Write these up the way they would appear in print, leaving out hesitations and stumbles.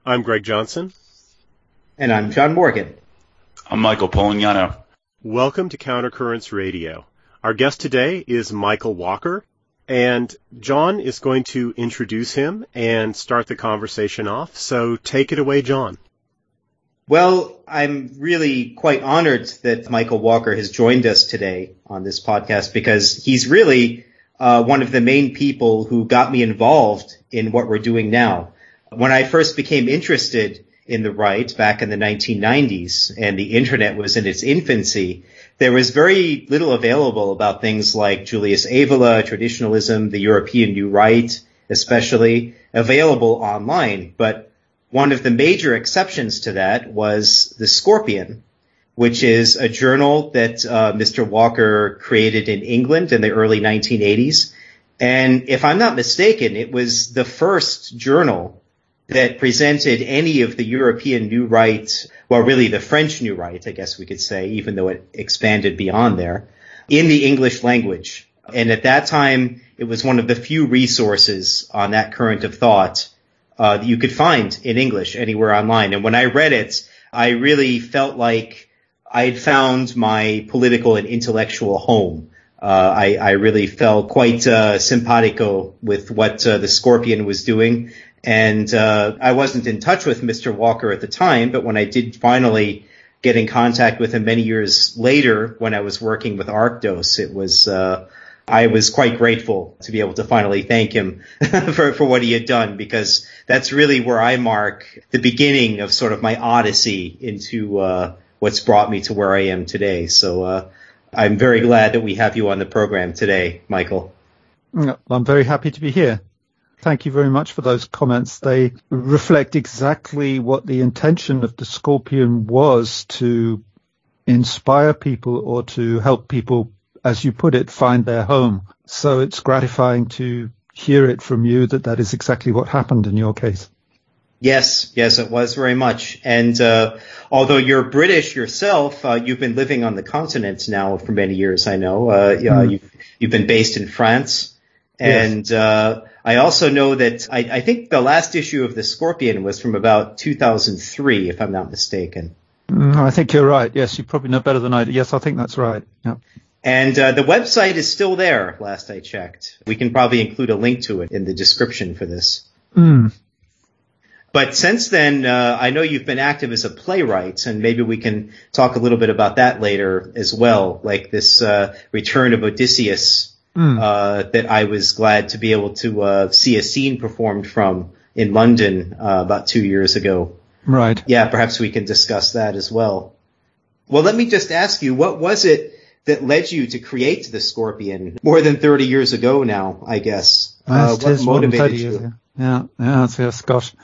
I'm Greg Johnson. And I'm John Morgan. I'm Michael Polignano. Welcome to Countercurrents Radio. Our guest today is Michael Walker, and John is going to introduce him and start the conversation off. So take it away, John. Well, I'm really quite honored that Michael Walker has joined us today on this podcast because he's really one of the main people who got me involved in what we're doing now. When I first became interested in the right back in the 1990s and the internet was in its infancy, there was very little available about things like Julius Evola, traditionalism, the European New Right, especially available online. But one of the major exceptions to that was The Scorpion, which is a journal that Mr. Walker created in England in the early 1980s. And if I'm not mistaken, it was the first journal that presented any of the European New Right, well, really the French New Right, I guess we could say, even though it expanded beyond there, in the English language. And at that time, it was one of the few resources on that current of thought that you could find in English anywhere online. And when I read it, I really felt like I had found my political and intellectual home. I really felt quite simpatico with what the Scorpion was doing. And I wasn't in touch with Mr. Walker at the time, but when I did finally get in contact with him many years later when I was working with Arctos, it was I was quite grateful to be able to finally thank him for what he had done, because that's really where I mark the beginning of sort of my odyssey into what's brought me to where I am today. So I'm very glad that we have you on the program today, Michael. I'm very happy to be here. Thank you very much for those comments. They reflect exactly what the intention of the Scorpion was, to inspire people or to help people, as you put it, find their home. So it's gratifying to hear it from you that is exactly what happened in your case. Yes, it was very much. And although you're British yourself, you've been living on the continent now for many years, I know. You've been based in France. And yes. I also know that I think the last issue of The Scorpion was from about 2003, if I'm not mistaken. I think you're right. Yes, you probably know better than I do. Yes, I think that's right. Yeah. And the website is still there, last I checked. We can probably include a link to it in the description for this. But since then, I know you've been active as a playwright, and maybe we can talk a little bit about that later as well, like this Return of Odysseus that I was glad to be able to see a scene performed from in London about 2 years ago. Right. Yeah, perhaps we can discuss that as well. Well, let me just ask you, what was it that led you to create The Scorpion more than 30 years ago now, I guess? What motivated you? Yeah, yes, gosh.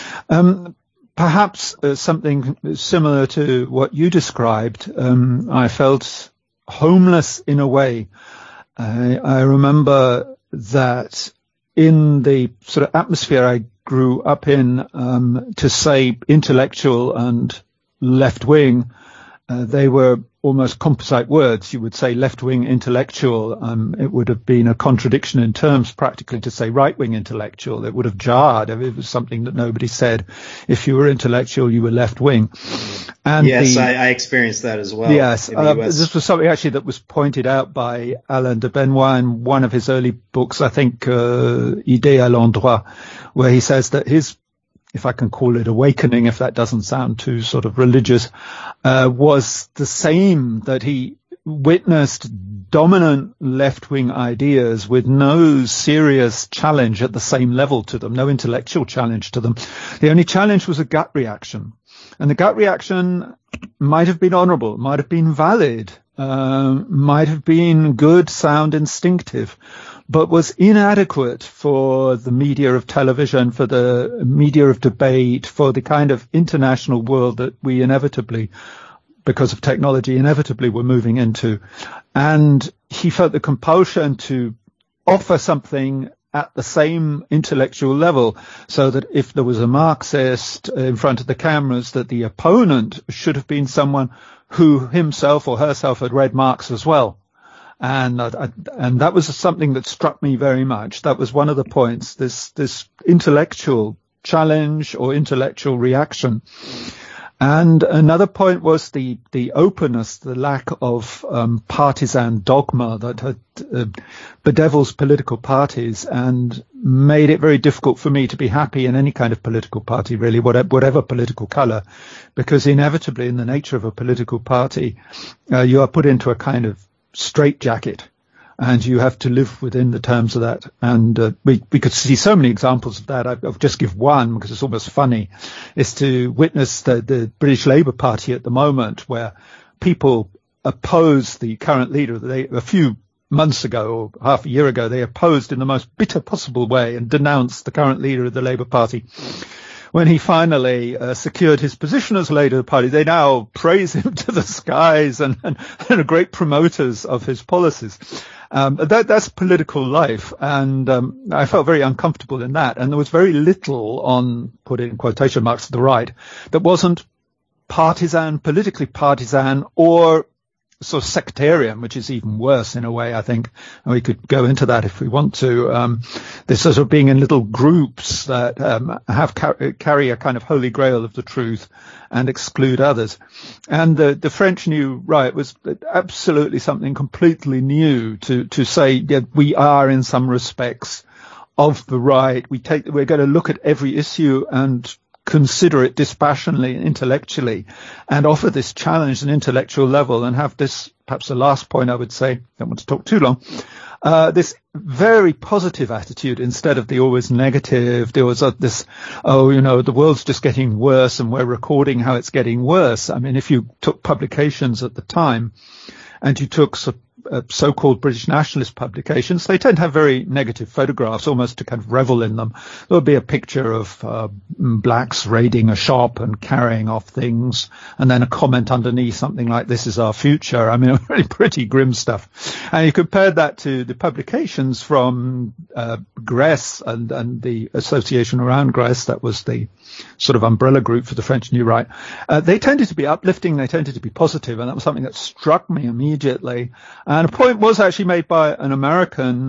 Perhaps something similar to what you described. I felt homeless in a way. I remember that in the sort of atmosphere I grew up in, to say intellectual and left-wing, they were almost composite words. You would say left-wing intellectual. It would have been a contradiction in terms practically to say right-wing intellectual. It would have jarred. It was something that nobody said. If you were intellectual, you were left-wing. And yes, I experienced that as well. Yes, this was something actually that was pointed out by Alain de Benoit in one of his early books, I think, Idées à l'endroit, where he says that his, if I can call it awakening, if that doesn't sound too sort of religious, was the same, that he witnessed dominant left-wing ideas with no serious challenge at the same level to them, no intellectual challenge to them. The only challenge was a gut reaction. And the gut reaction might have been honorable, might have been valid, might have been good, sound, instinctive, but was inadequate for the media of television, for the media of debate, for the kind of international world that we inevitably, because of technology, inevitably were moving into. And he felt the compulsion to offer something at the same intellectual level, so that if there was a Marxist in front of the cameras, that the opponent should have been someone who himself or herself had read Marx as well. And that was something that struck me very much. That was one of the points, this intellectual challenge or intellectual reaction. And another point was the openness, the lack of partisan dogma that had bedevils political parties and made it very difficult for me to be happy in any kind of political party, really, whatever political colour, because inevitably in the nature of a political party, you are put into a kind of straitjacket. And you have to live within the terms of that. And we could see so many examples of that. I'll just give one because it's almost funny, is to witness the British Labour Party at the moment, where people oppose the current leader. A few months ago or half a year ago, they opposed in the most bitter possible way and denounced the current leader of the Labour Party. When he finally secured his position as leader of the party, they now praise him to the skies and are great promoters of his policies. That's political life, and I felt very uncomfortable in that. And there was very little on, put in quotation marks, the right, that wasn't partisan, politically partisan, or sort of sectarian, which is even worse in a way, I think. And we could go into that if we want to. This sort of being in little groups that carry a kind of holy grail of the truth and exclude others. And the French New Right was absolutely something completely new to say that we are in some respects of the right. We're going to look at every issue and consider it dispassionately and intellectually and offer this challenge at an intellectual level and have this, perhaps the last point I would say, don't want to talk too long, this very positive attitude instead of the always negative. There was this, the world's just getting worse and we're recording how it's getting worse. I mean, if you took publications at the time and you took so-called British nationalist publications, they tend to have very negative photographs, almost to kind of revel in them. There would be a picture of blacks raiding a shop and carrying off things, and then a comment underneath, something like, "This is our future." I mean, really pretty grim stuff. And you compared that to the publications from Grèce and the association around Grèce, that was the sort of umbrella group for the French New Right. They tended to be uplifting, they tended to be positive, and that was something that struck me immediately. And a point was actually made by an American,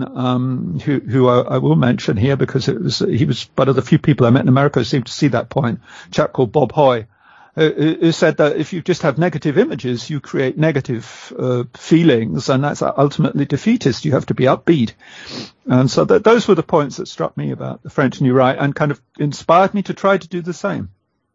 who I will mention here because he was one of the few people I met in America who seemed to see that point, a chap called Bob Hoy, who said that if you just have negative images, you create negative feelings, and that's ultimately defeatist. You have to be upbeat. And so those were the points that struck me about the French New Right and kind of inspired me to try to do the same.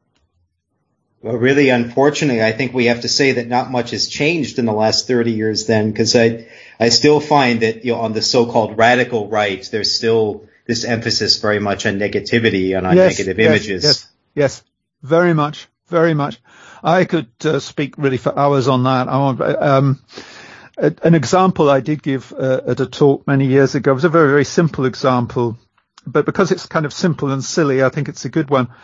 Well, really, unfortunately, I think we have to say that not much has changed in the last 30 years then, because I still find that, on the so-called radical right, there's still this emphasis very much on negativity and on negative images. Yes, very much. Very much. I could speak really for hours on that. An example I did give at a talk many years ago was a very, very simple example, but because it's kind of simple and silly, I think it's a good one.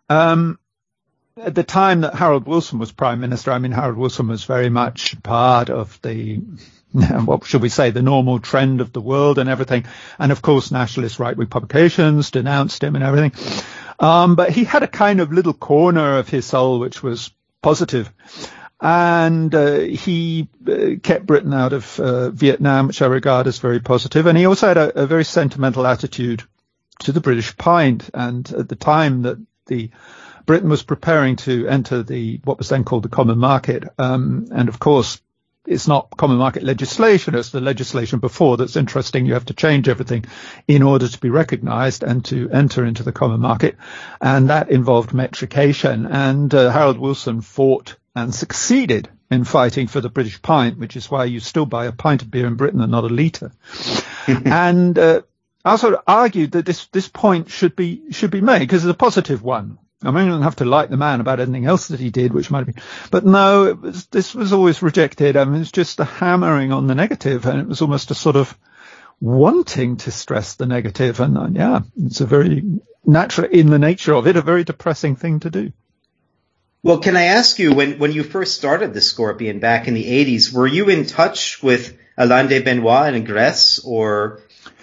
At the time that Harold Wilson was Prime Minister, I mean, Harold Wilson was very much part of the, what should we say, the normal trend of the world and everything. And of course, nationalist right-wing publications denounced him and everything. But he had a kind of little corner of his soul which was positive. And he kept Britain out of Vietnam, which I regard as very positive. And he also had a very sentimental attitude to the British pint. And at the time that Britain was preparing to enter what was then called the Common Market, and of course, it's not common market legislation, it's the legislation before that's interesting. You have to change everything in order to be recognized and to enter into the common market. And that involved metrication. And Harold Wilson fought and succeeded in fighting for the British pint, which is why you still buy a pint of beer in Britain and not a litre. And I sort of argued that this point should be made because it's a positive one. I mean, you don't have to like the man about anything else that he did, which might have been. But no, this was always rejected. I mean, it's just a hammering on the negative, and it was almost a sort of wanting to stress the negative. And it's a very natural, in the nature of it, a very depressing thing to do. Well, can I ask you, when you first started the Scorpion back in the 80s, were you in touch with Alain de Benoist and Grèce, or?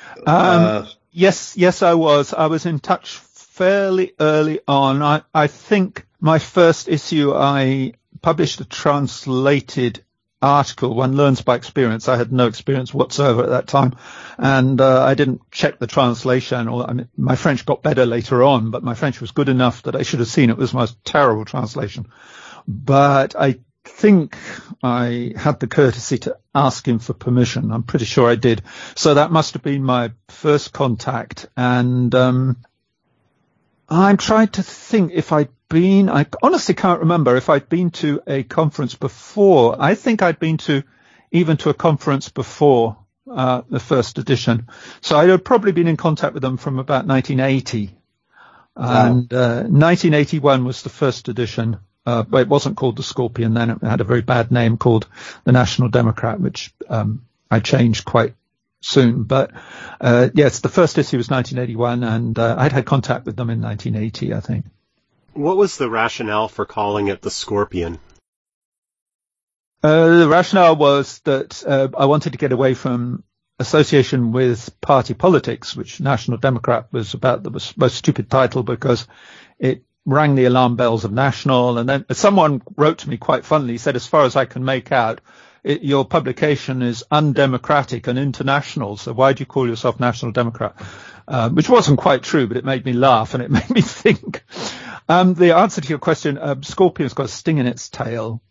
Yes, I was. I was in touch fairly early on. I think my first issue, I published a translated article. One learns by experience. I had no experience whatsoever at that time, and I didn't check the translation. My French got better later on, but my French was good enough that I should have seen it was the most terrible translation. But I think I had the courtesy to ask him for permission. I'm pretty sure I did. So that must have been my first contact. And I'm trying to think if I honestly can't remember if I'd been to a conference before. I think I'd been to a conference before the first edition. So I had probably been in contact with them from about 1980. Wow. And 1981 was the first edition. But it wasn't called the Scorpion then. It had a very bad name called the National Democrat, which I changed quite soon. But yes, the first issue was 1981, and I'd had contact with them in 1980, I think. What was the rationale for calling it the Scorpion? The rationale was that I wanted to get away from association with party politics, which National Democrat was about the most stupid title because it rang the alarm bells of National. And then someone wrote to me quite funnily, said, as far as I can make out, your publication is undemocratic and international, so why do you call yourself National Democrat? Which wasn't quite true, but it made me laugh and it made me think. The answer to your question, Scorpion's got a sting in its tail,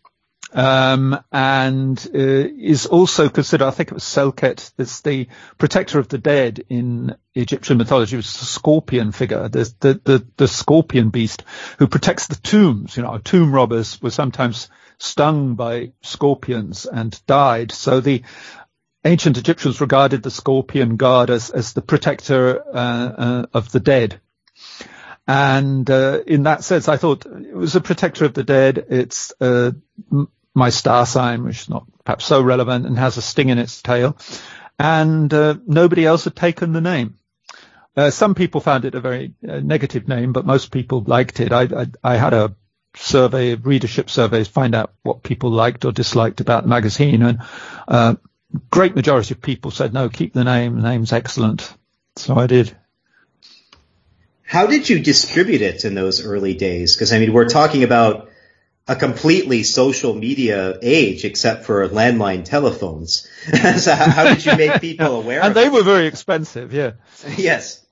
and is also considered, I think it was Selket, that's the protector of the dead in Egyptian mythology. It was the scorpion figure, the scorpion beast who protects the tombs. You know, tomb robbers were sometimes stung by scorpions and died. So the ancient Egyptians regarded the scorpion god as the protector of the dead. And in that sense, I thought it was a protector of the dead. It's my star sign, which is not perhaps so relevant, and has a sting in its tail. And nobody else had taken the name. Some people found it a very negative name, but most people liked it. I had a survey, readership surveys, find out what people liked or disliked about the magazine, and great majority of people said, no, keep the name. The name's excellent. So I did. How did you distribute it in those early days? Because, I mean, we're talking about a completely social media age, except for landline telephones. So how did you make people aware and of it? And they were very expensive, yeah. Yes.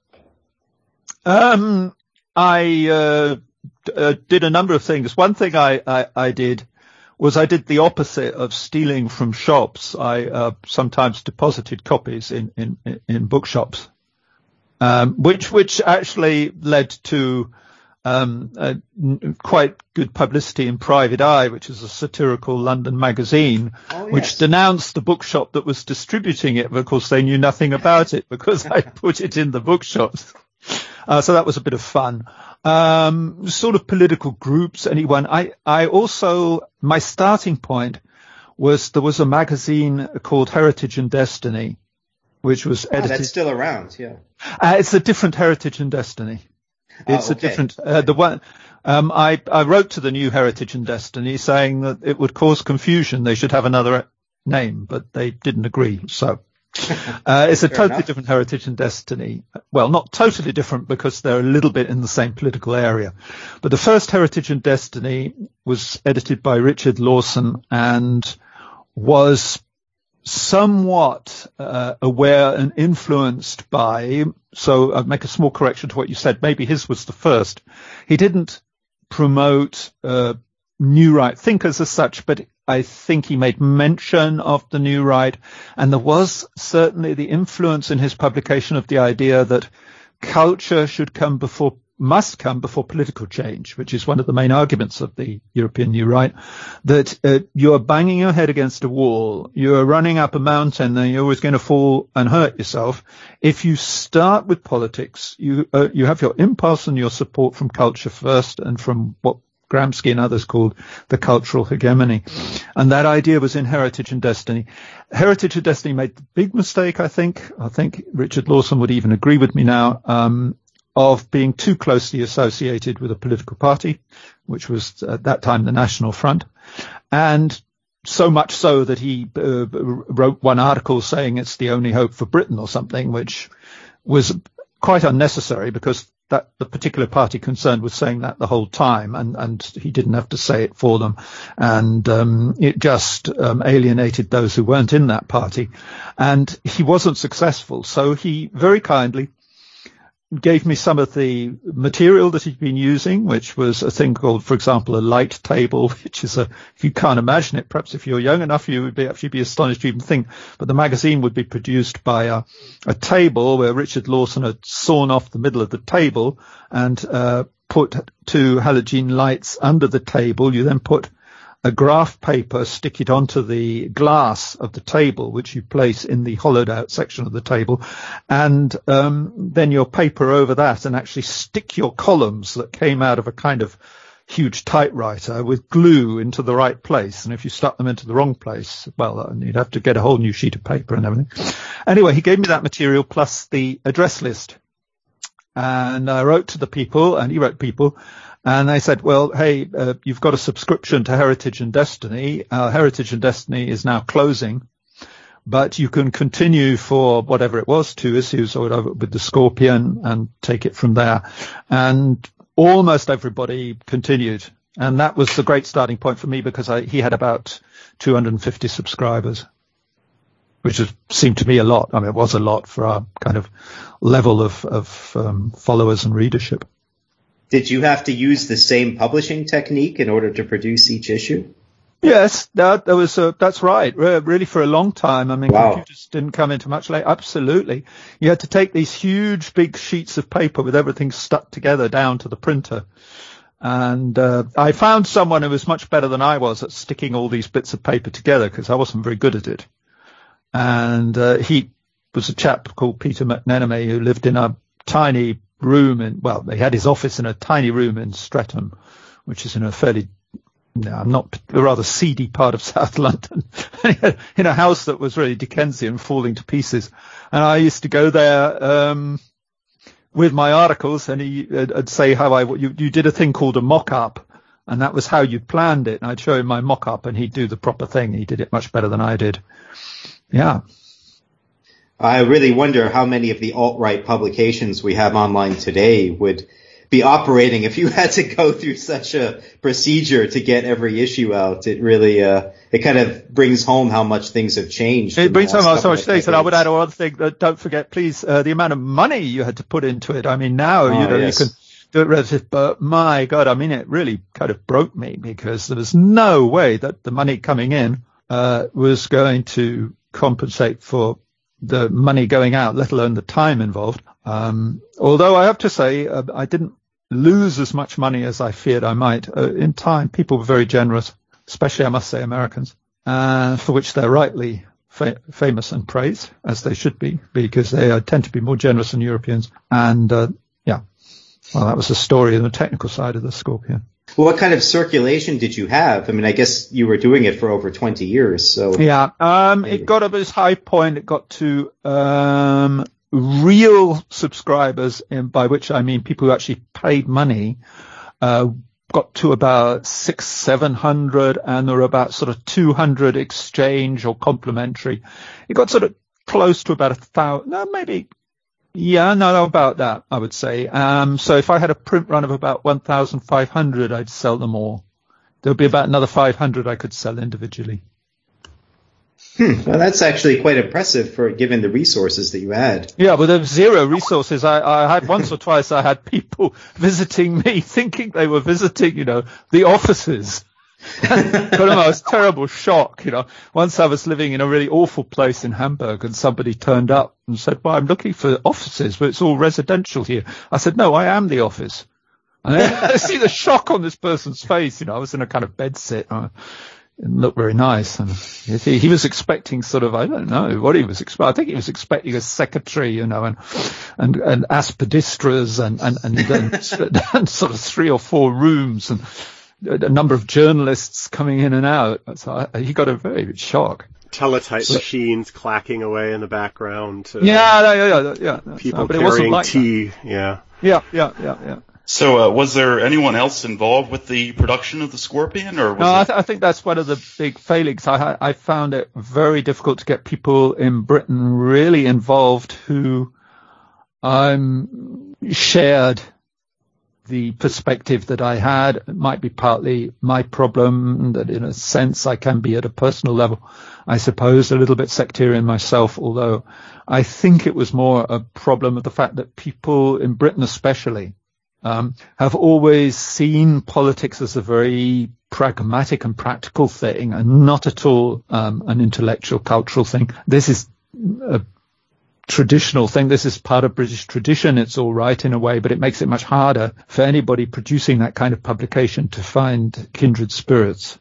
I did a number of things. One thing I did was I did the opposite of stealing from shops. I sometimes deposited copies in bookshops. Which actually led to quite good publicity in Private Eye, which is a satirical London magazine, which denounced the bookshop that was distributing it. But of course, they knew nothing about it because I put it in the bookshops. So that was a bit of fun. Sort of political groups, anyone. I also, my starting point was there was a magazine called Heritage and Destiny, which was edited. That's still around, yeah. It's a different Heritage and Destiny. It's a different, the one, I wrote to the new Heritage and Destiny saying that it would cause confusion. They should have another name, but they didn't agree. So, it's a totally different Heritage and Destiny. Well, not totally different because they're a little bit in the same political area. But the first Heritage and Destiny was edited by Richard Lawson and was somewhat aware and influenced by, so I'll make a small correction to what you said. Maybe his was the first. He didn't promote New Right thinkers as such, but I think he made mention of the New Right, and there was certainly the influence in his publication of the idea that culture must come before political change, which is one of the main arguments of the European New Right, that you are banging your head against a wall, you are running up a mountain, and you're always going to fall and hurt yourself. If you start with politics, you have your impulse and your support from culture first, and from what Gramsci and others called the cultural hegemony. And that idea was in Heritage and Destiny. Heritage and Destiny made the big mistake, I think Richard Lawson would even agree with me now, of being too closely associated with a political party, which was at that time the National Front. And so much so that he wrote one article saying it's the only hope for Britain or something, which was quite unnecessary because that the particular party concerned was saying that the whole time, and he didn't have to say it for them. And it just alienated those who weren't in that party. And he wasn't successful. So he very kindly gave me some of the material that he'd been using, which was a thing called, for example, a light table, which is if you can't imagine it, perhaps if you're young enough, you would actually be astonished to even think, but the magazine would be produced by a table where Richard Lawson had sawn off the middle of the table and put 2 halogen lights under the table. You then put a graph paper, stick it onto the glass of the table, which you place in the hollowed out section of the table, and then your paper over that, and actually stick your columns that came out of a kind of huge typewriter with glue into the right place. And if you stuck them into the wrong place, well, you'd have to get a whole new sheet of paper and everything. Anyway, he gave me that material plus the address list. And I wrote to the people, and he wrote people, and they said, well, hey, you've got a subscription to Heritage and Destiny. Heritage and Destiny is now closing, but you can continue for whatever it was, 2 issues or whatever, with the Scorpion, and take it from there. And almost everybody continued. And that was the great starting point for me, because he had about 250 subscribers, which seemed to me a lot. I mean, it was a lot for our kind of level of followers and readership. Did you have to use the same publishing technique in order to produce each issue? Yes, that's right. Really, for a long time. I mean, wow. Computers didn't come into much later. Absolutely. You had to take these huge, big sheets of paper with everything stuck together down to the printer. And I found someone who was much better than I was at sticking all these bits of paper together, because I wasn't very good at it. And he was a chap called Peter McNenemy, who lived in a tiny room they had his office in a tiny room in Streatham, which is in a rather seedy part of South London, in a house that was really Dickensian, falling to pieces. And I used to go there with my articles, and he'd say how you did a thing called a mock-up, and that was how you planned it. And I'd show him my mock-up, and he'd do the proper thing. He did it much better than I did. Yeah. I really wonder how many of the alt-right publications we have online today would be operating if you had to go through such a procedure to get every issue out. It really, it kind of brings home how much things have changed. It brings home so much things. And I would add one other thing, that don't forget, please, the amount of money you had to put into it. I mean, now, yes, you can do it relative, but my God, I mean, it really kind of broke me, because there was no way that the money coming in, was going to compensate for the money going out, let alone the time involved. Although I have to say, I didn't lose as much money as I feared I might. In time, people were very generous, especially, I must say, Americans, for which they're rightly famous and praised, as they should be, because they tend to be more generous than Europeans. And, well, that was the story on the technical side of the Scorpion. Well, what kind of circulation did you have? I mean, I guess you were doing it for over 20 years, so. Yeah, it got up its high point. It got to, real subscribers, by which I mean people who actually paid money, got to about 600-700, and there were about sort of 200 exchange or complimentary. It got sort of close to about 1,000, about that, I would say. So if I had a print run of about 1,500, I'd sell them all. There'll be about another 500 I could sell individually. Well, that's actually quite impressive given the resources that you had. Yeah, but there was zero resources. I had once or twice, I had people visiting me thinking they were visiting, the offices. Got the most terrible shock, Once I was living in a really awful place in Hamburg, and somebody turned up and said, well, I'm looking for offices, but it's all residential here. I said, no, I am the office. And I see the shock on this person's face. I was in a kind of bedsit. It looked very nice. And he was expecting sort of, I don't know what he was expecting. I think he was expecting a secretary, and aspidistras and sort of 3 or 4 rooms and a number of journalists coming in and out. So he got a very big shock. Teletype machines clacking away in the background. Yeah. People carrying like tea. That. Yeah. So, was there anyone else involved with the production of the Scorpion, or was no? I think that's one of the big failings. I found it very difficult to get people in Britain really involved who shared the perspective that I had. It might be partly my problem, that in a sense I can be at a personal level, I suppose, a little bit sectarian myself, although I think it was more a problem of the fact that people in Britain especially have always seen politics as a very pragmatic and practical thing and not at all an intellectual, cultural thing. This is a traditional thing. This is part of British tradition. It's all right in a way, but it makes it much harder for anybody producing that kind of publication to find kindred spirits.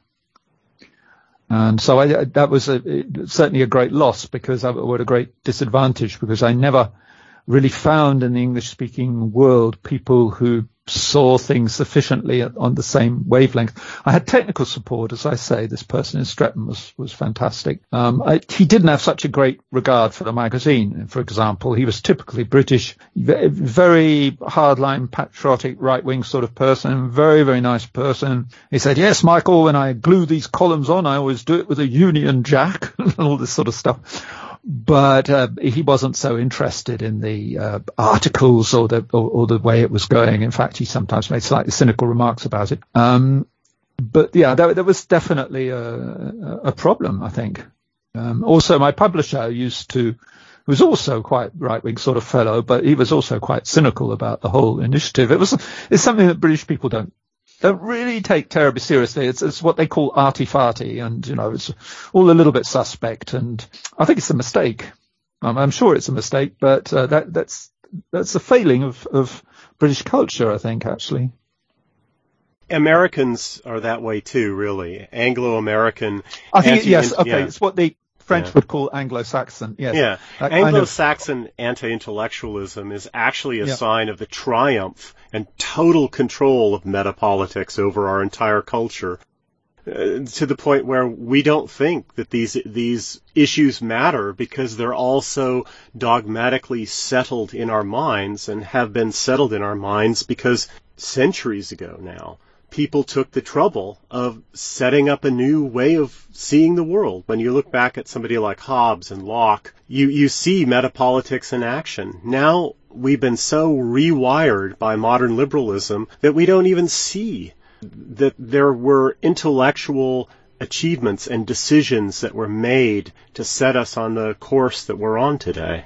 And so that was certainly a great loss, because what a great disadvantage, because I never really found in the English-speaking world people who saw things sufficiently on the same wavelength. I had technical support, as I say. This person in Streatham was fantastic. He didn't have such a great regard for the magazine, for example. He was typically British, very hardline, patriotic, right-wing sort of person, very, very nice person. He said, yes, Michael, when I glue these columns on, I always do it with a Union Jack and all this sort of stuff. But he wasn't so interested in the articles or the way it was going. In fact, he sometimes made slightly cynical remarks about it. But yeah, there was definitely a problem, I think. Also, my publisher was also quite right-wing sort of fellow, but he was also quite cynical about the whole initiative. It's something that British people don't really take terribly seriously. It's what they call arty-farty, and, it's all a little bit suspect, and I think it's a mistake. I'm sure it's a mistake, but that's a failing of British culture, I think, actually. Americans are that way too, really. Anglo-American. I think, yes, okay, yeah. It's what the French would call Anglo-Saxon, yes. Yeah, Anglo-Saxon anti-intellectualism is actually a sign of the triumph and total control of metapolitics over our entire culture, to the point where we don't think that these issues matter, because they're all so dogmatically settled in our minds, and have been settled in our minds because centuries ago now, people took the trouble of setting up a new way of seeing the world. When you look back at somebody like Hobbes and Locke, you see metapolitics in action. Now we've been so rewired by modern liberalism that we don't even see that there were intellectual achievements and decisions that were made to set us on the course that we're on today.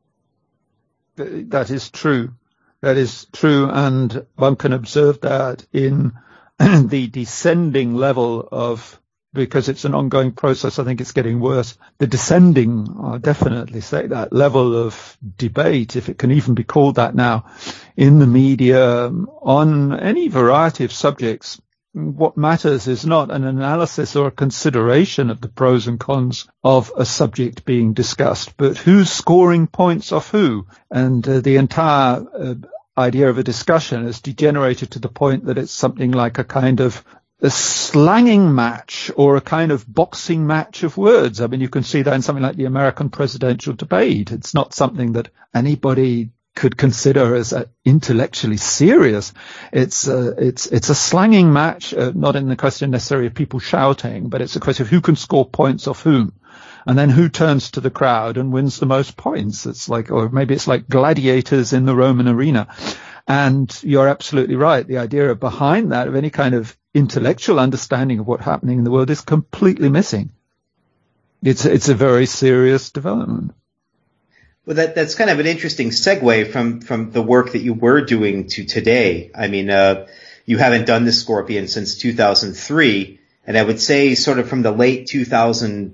That is true. That is true, and one can observe that in the descending level of, because it's an ongoing process, I think it's getting worse, the descending, I'll definitely say that, level of debate, if it can even be called that now, in the media on any variety of subjects. What matters is not an analysis or a consideration of the pros and cons of a subject being discussed, but who's scoring points off who. And the entire idea of a discussion has degenerated to the point that it's something like a kind of a slanging match or a kind of boxing match of words. I mean, you can see that in something like the American presidential debate. It's not something that anybody could consider as intellectually serious. It's a slanging match, not in the question necessarily of people shouting, but it's a question of who can score points off whom. And then who turns to the crowd and wins the most points. It's like, or maybe it's like gladiators in the Roman arena. And you're absolutely right. The idea behind that, of any kind of intellectual understanding of what's happening in the world, is completely missing. It's a very serious development. Well, that's kind of an interesting segue from the work that you were doing to today. I mean, you haven't done the Scorpion since 2003. And I would say sort of from the late 2000s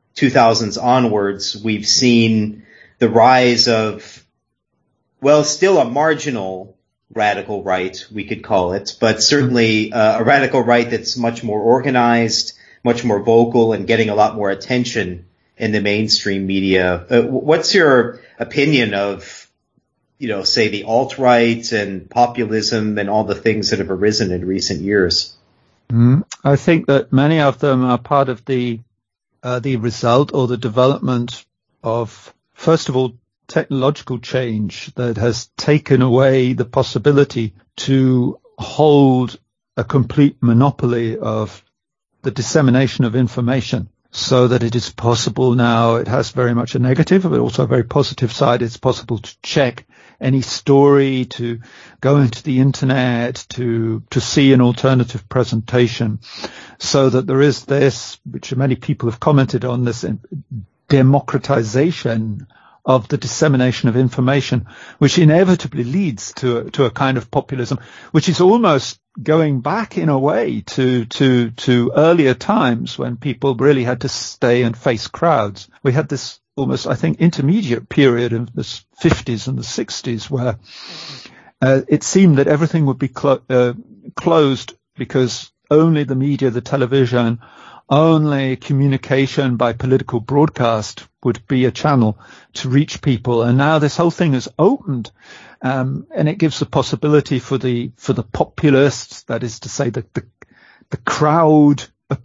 onwards, we've seen the rise of, well, still a marginal radical right, we could call it, but certainly a radical right that's much more organized, much more vocal, and getting a lot more attention in the mainstream media. What's your opinion of, say the alt-right and populism and all the things that have arisen in recent years? I think that many of them are part of the result or the development of, first of all, technological change that has taken away the possibility to hold a complete monopoly of the dissemination of information. so that it is possible now. It has very much a negative, but also a very positive side. It's possible to check any story, to go into the internet, to see an alternative presentation, so that there is this, which many people have commented on, this democratization of the dissemination of information, which inevitably leads to a kind of populism, which is almost going back in a way to earlier times when people really had to stay and face crowds. We had this almost, I think, intermediate period of the 50s and the 60s where it seemed that everything would be closed because only the media, the television, only communication by political broadcast would be a channel to reach people. And now this whole thing is opened, and it gives the possibility for the populists, that is to say, the crowd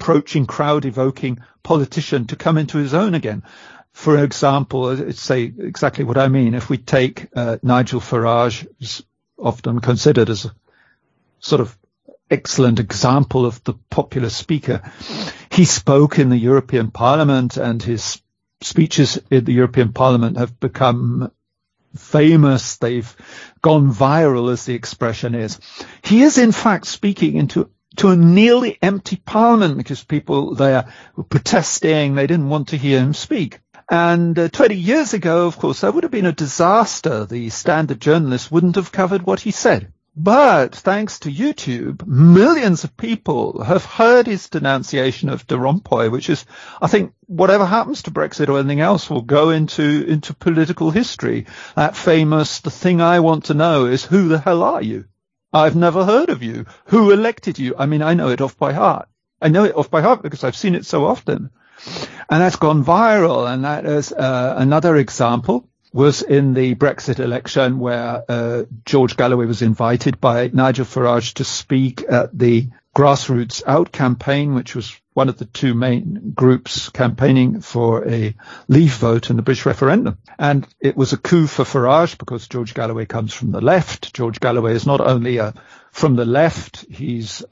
evoking politician to come into his own again. For example, say exactly what I mean. If we take Nigel Farage, who's often considered as a sort of excellent example of the popular speaker. He spoke in the European Parliament, and his speeches in the European Parliament have become famous. They've gone viral, as the expression is. He is, in fact, speaking to a nearly empty Parliament because people there were protesting. They didn't want to hear him speak. And 20 years ago, of course, that would have been a disaster. The standard journalist wouldn't have covered what he said. But thanks to YouTube, millions of people have heard his denunciation of de Rompuy, which is, I think, whatever happens to Brexit or anything else will go into political history. That famous, the thing I want to know is, who the hell are you? I've never heard of you. Who elected you? I mean, I know it off by heart. I know it off by heart because I've seen it so often. And that's gone viral. And that is another example. Was in the Brexit election where George Galloway was invited by Nigel Farage to speak at the Grassroots Out campaign, which was one of the two main groups campaigning for a leave vote in the British referendum. And it was a coup for Farage because George Galloway comes from the left. George Galloway is not only from the left, he's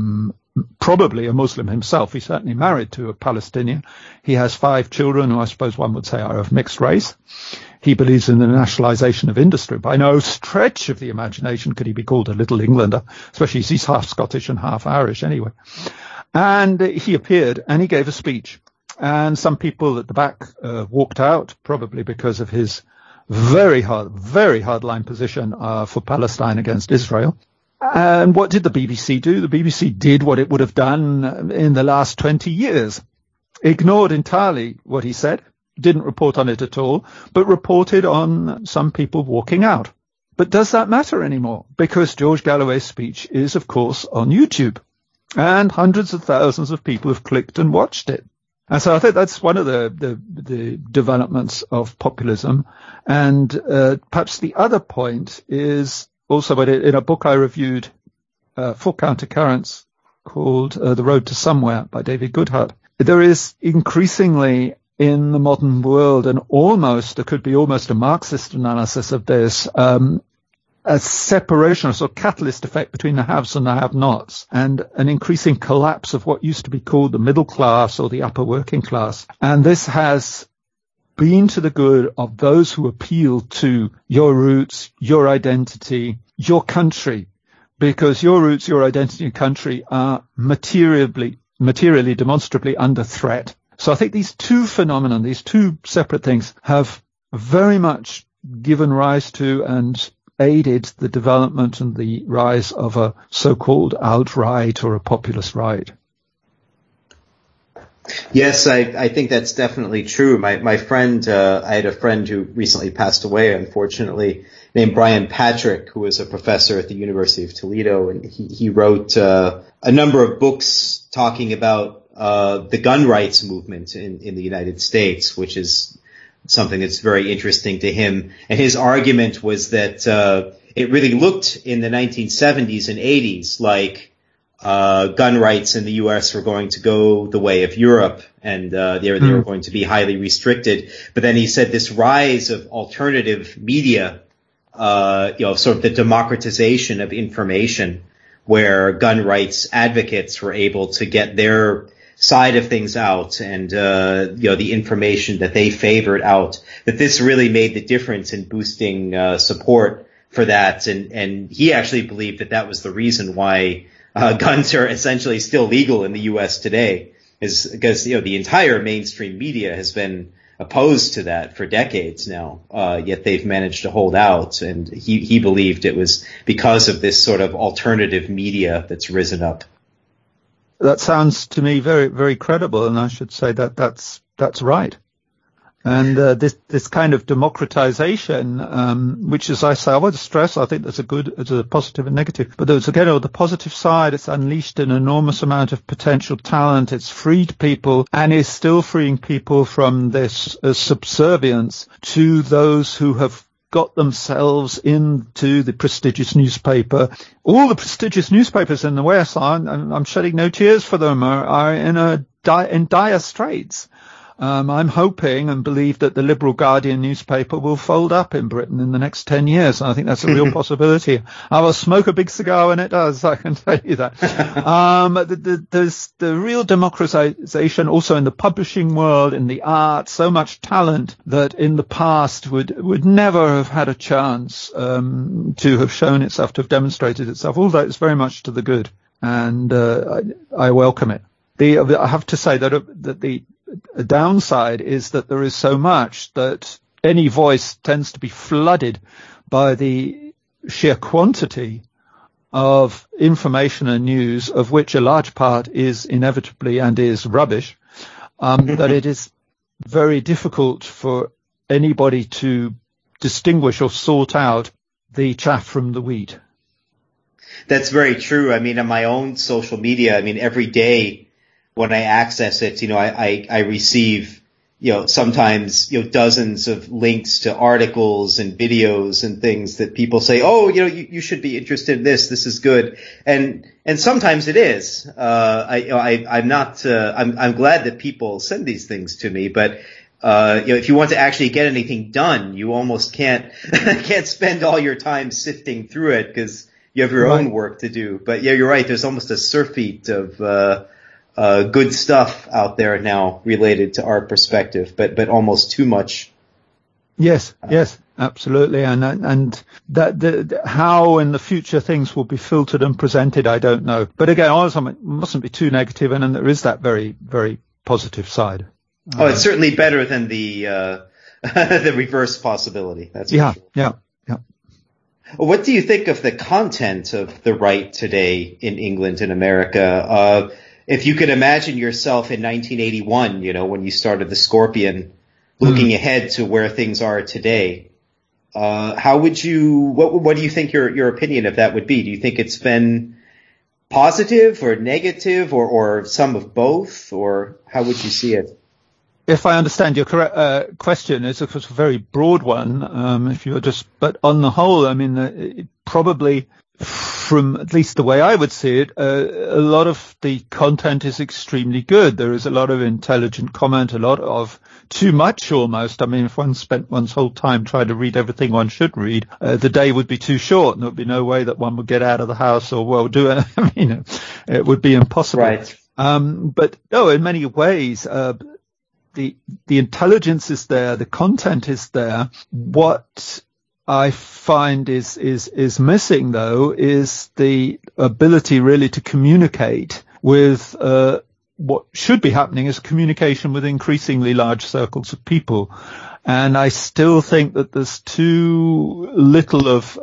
probably a Muslim himself. He's certainly married to a Palestinian. He has 5 children who I suppose one would say are of mixed race. He believes in the nationalisation of industry. By no stretch of the imagination could he be called a Little Englander, especially as he's half Scottish and half Irish anyway. And he appeared and he gave a speech. And some people at the back walked out, probably because of his very hard-line position for Palestine against Israel. And what did the BBC do? The BBC did what it would have done in the last 20 years. Ignored entirely what he said. Didn't report on it at all, but reported on some people walking out. But does that matter anymore? Because George Galloway's speech is, of course, on YouTube. And hundreds of thousands of people have clicked and watched it. And so I think that's one of the developments of populism. And perhaps the other point is also in a book I reviewed for Countercurrents called The Road to Somewhere by David Goodhart. There is increasingly in the modern world, and there could be almost a Marxist analysis of this, a separation, a sort of catalyst effect between the haves and the have-nots, and an increasing collapse of what used to be called the middle class or the upper working class. And this has been to the good of those who appeal to your roots, your identity, your country, because your roots, your identity and country are materially, demonstrably under threat. So I think these two phenomena, these two separate things, have very much given rise to and aided the development and the rise of a so-called alt-right or a populist right. Yes, I think that's definitely true. My friend, I had a friend who recently passed away, unfortunately, named Brian Patrick, who was a professor at the University of Toledo, and he wrote a number of books talking about the gun rights movement in the United States, which is something that's very interesting to him. And his argument was that it really looked in the 1970s and 80s like gun rights in the U.S. were going to go the way of Europe, and they were going to be highly restricted. But then he said this rise of alternative media, sort of the democratization of information, where gun rights advocates were able to get their side of things out and, the information that they favored out, that this really made the difference in boosting, support for that. And he actually believed that that was the reason why, guns are essentially still legal in the U.S. today, is because, the entire mainstream media has been opposed to that for decades now, yet they've managed to hold out. And he believed it was because of this sort of alternative media that's risen up. That sounds to me very, very credible, and I should say that that's right. And this kind of democratization, which, as I say, I want to stress, I think there's a positive and negative. But there's, again, on the positive side, it's unleashed an enormous amount of potential talent. It's freed people and is still freeing people from this subservience to those who have got themselves into the prestigious newspaper. All the prestigious newspapers in the West, I'm shedding no tears for them, are in dire straits. I'm hoping and believe that the Liberal Guardian newspaper will fold up in Britain in the next 10 years. And I think that's a real possibility. I will smoke a big cigar when it does, I can tell you that. There's the real democratization also in the publishing world, in the arts, so much talent that in the past would never have had a chance to have shown itself, to have demonstrated itself. All that is very much to the good, and I welcome it. I have to say that the downside is that there is so much that any voice tends to be flooded by the sheer quantity of information and news, of which a large part is inevitably and is rubbish, that it is very difficult for anybody to distinguish or sort out the chaff from the wheat. That's very true. I mean, on my own social media, every day when I access it, I receive, sometimes, dozens of links to articles and videos and things that people say, oh, you should be interested in this. This is good. And sometimes it is. I'm glad that people send these things to me, but, if you want to actually get anything done, you almost can't spend all your time sifting through it because you have your own work to do. But yeah, you're right. There's almost a surfeit of, good stuff out there now related to our perspective, but almost too much. Yes, absolutely. And that how in the future things will be filtered and presented, I don't know. But again, also, it mustn't be too negative, and there is that very, very positive side. Oh, it's certainly better than the the reverse possibility. That's for sure. Yeah. What do you think of the content of the right today in England and America? If you could imagine yourself in 1981, when you started the Scorpion, looking ahead to where things are today, what do you think your opinion of that would be? Do you think it's been positive or negative or some of both, or how would you see it? If I understand your correct question, it's a very broad one. But on the whole, it probably, from at least the way I would see it, a lot of the content is extremely good. There is a lot of intelligent comment, a lot of too much almost. if one spent one's whole time trying to read everything one should read, the day would be too short, and there would be no way that one would get out of the house or do it. It would be impossible. Right. But no, in many ways, the intelligence is there, the content is there. What I find is missing, though, is the ability really to communicate with what should be happening is communication with increasingly large circles of people. And I still think that there's too little of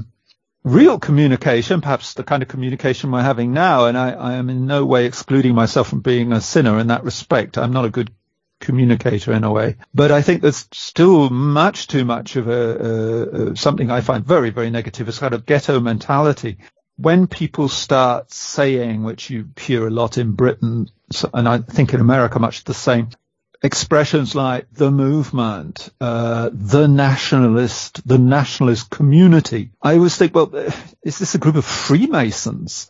real communication, perhaps the kind of communication we're having now. And I am in no way excluding myself from being a sinner in that respect. I'm not a good communicator in a way, but I think there's still much too much of something I find very, very negative, a kind of ghetto mentality. When people start saying, which you hear a lot in Britain, and I think in America much the same, expressions like the movement, the nationalist community, I always think, well, is this a group of Freemasons?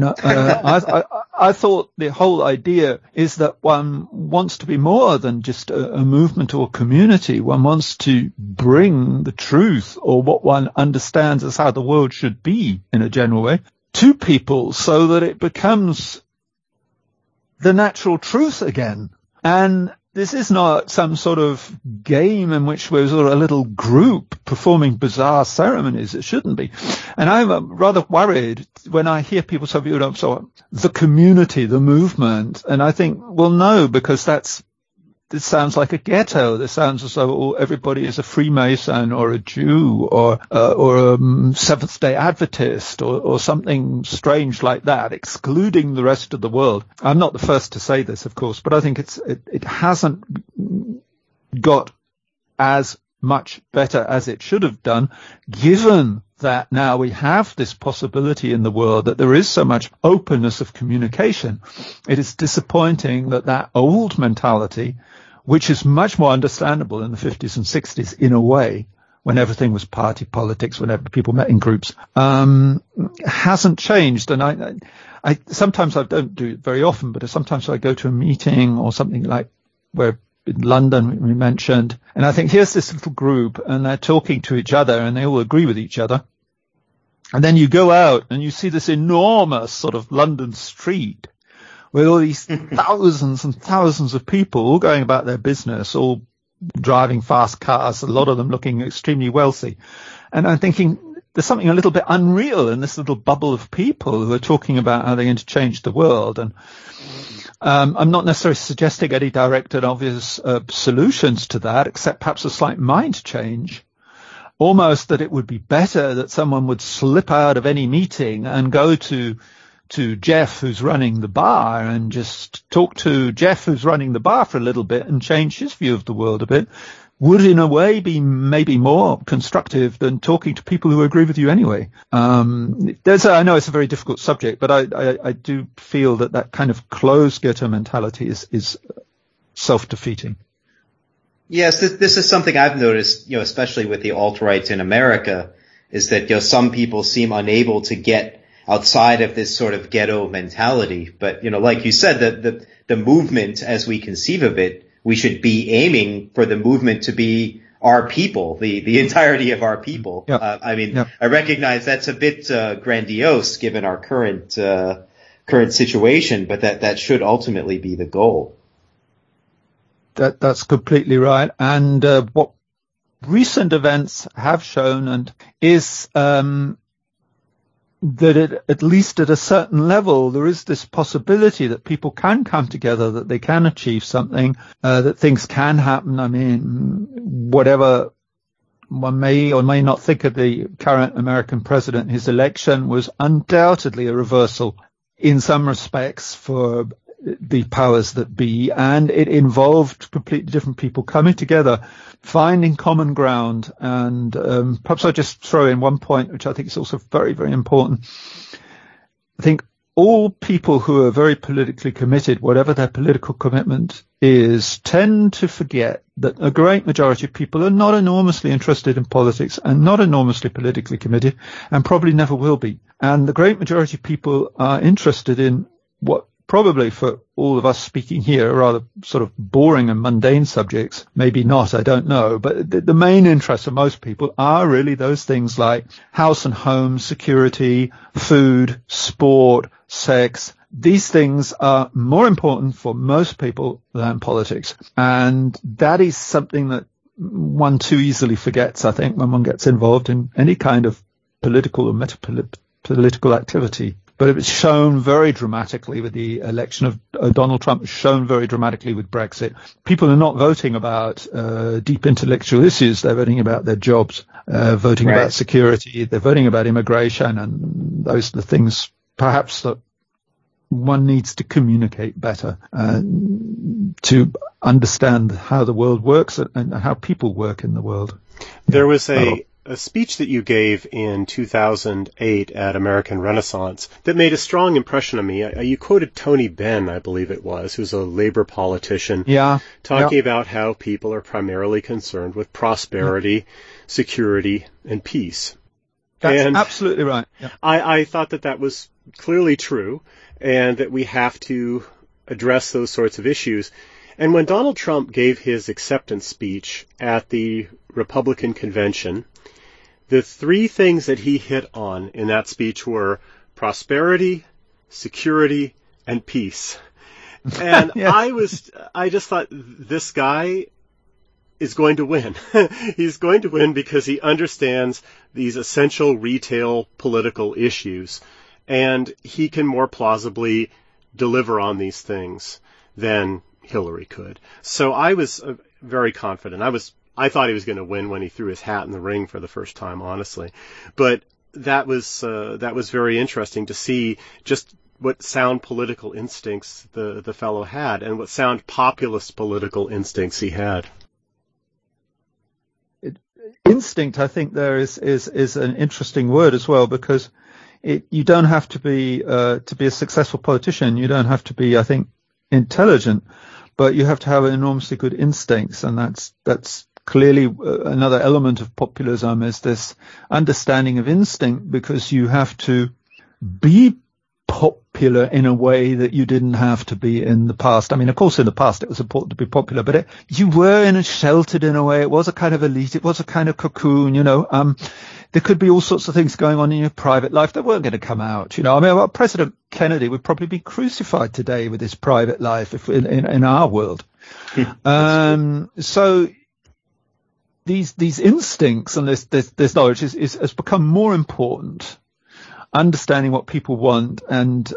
I thought the whole idea is that one wants to be more than just a movement or a community. One wants to bring the truth, or what one understands as how the world should be in a general way, to people so that it becomes the natural truth again. And this is not some sort of game in which we're sort of a little group performing bizarre ceremonies. It shouldn't be. And I'm rather worried when I hear people say, the community, the movement. And I think, well, no, because this sounds like a ghetto. This sounds as though everybody is a Freemason or a Jew or a Seventh-day Adventist or something strange like that, excluding the rest of the world. I'm not the first to say this, of course, but I think it hasn't got as much better as it should have done, given that now we have this possibility in the world that there is so much openness of communication. It is disappointing that old mentality, which is much more understandable in the 50s and 60s in a way, when everything was party politics, whenever people met in groups, hasn't changed. And I sometimes I don't do it very often, but sometimes I go to a meeting or something like where in London we mentioned, and I think here's this little group and they're talking to each other and they all agree with each other. And then you go out and you see this enormous sort of London street with all these thousands and thousands of people all going about their business, all driving fast cars, a lot of them looking extremely wealthy. And I'm thinking there's something a little bit unreal in this little bubble of people who are talking about how they're going to change the world. And I'm not necessarily suggesting any direct and obvious solutions to that, except perhaps a slight mind change. Almost that it would be better that someone would slip out of any meeting and go to Jeff, who's running the bar, and just talk to Jeff, who's running the bar, for a little bit and change his view of the world a bit, would in a way be maybe more constructive than talking to people who agree with you anyway. I know it's a very difficult subject, but I do feel that kind of closed ghetto mentality is self-defeating. Yes, this is something I've noticed, especially with the alt-right in America, is that, some people seem unable to get outside of this sort of ghetto mentality. But, like you said, the movement as we conceive of it, we should be aiming for the movement to be our people, the entirety of our people. Yep. Yep. I recognize that's a bit grandiose given our current situation, but that should ultimately be the goal. That's completely right. And what recent events have shown is that at least at a certain level, there is this possibility that people can come together, that they can achieve something, that things can happen. I mean, whatever one may or may not think of the current American president, his election was undoubtedly a reversal in some respects for the powers that be, and it involved completely different people coming together, finding common ground. And perhaps I'll just throw in one point, which I think is also very, very important. I think all people who are very politically committed, whatever their political commitment is, tend to forget that a great majority of people are not enormously interested in politics and not enormously politically committed, and probably never will be. And the great majority of people are interested in what probably for all of us speaking here, rather sort of boring and mundane subjects. Maybe not, I don't know. But the main interests of most people are really those things like house and home, security, food, sport, sex. These things are more important for most people than politics. And that is something that one too easily forgets, I think, when one gets involved in any kind of political or meta-political activity. But it was shown very dramatically with the election of Donald Trump, shown very dramatically with Brexit. People are not voting about deep intellectual issues. They're voting about their jobs, voting right. about security. They're voting about immigration. And those are the things perhaps that one needs to communicate better to understand how the world works and how people work in the world. There was a speech that you gave in 2008 at American Renaissance that made a strong impression on me. You quoted Tony Benn, I believe it was, who's a labor politician, talking about how people are primarily concerned with prosperity, security, and peace. That's absolutely right. Yeah. I thought that was clearly true, and that we have to address those sorts of issues. And when Donald Trump gave his acceptance speech at the Republican convention, the three things that he hit on in that speech were prosperity, security, and peace. And I just thought, this guy is going to win. He's going to win because he understands these essential retail political issues, and he can more plausibly deliver on these things than Hillary could. So I was very confident. I thought he was going to win when he threw his hat in the ring for the first time, honestly. But that was very interesting to see just what sound political instincts the fellow had, and what sound populist political instincts he had. Instinct, I think, there is an interesting word as well, because you don't have to be a successful politician. You don't have to be, I think, intelligent, but you have to have enormously good instincts, and that's clearly another element of populism, is this understanding of instinct, because you have to be popular in a way that you didn't have to be in the past. I mean, of course, in the past it was important to be popular, but you were sheltered in a way. It was a kind of elite. It was a kind of cocoon, There could be all sorts of things going on in your private life that weren't going to come out, I mean, President Kennedy would probably be crucified today with his private life if in our world. So these instincts and this knowledge has become more important. Understanding what people want and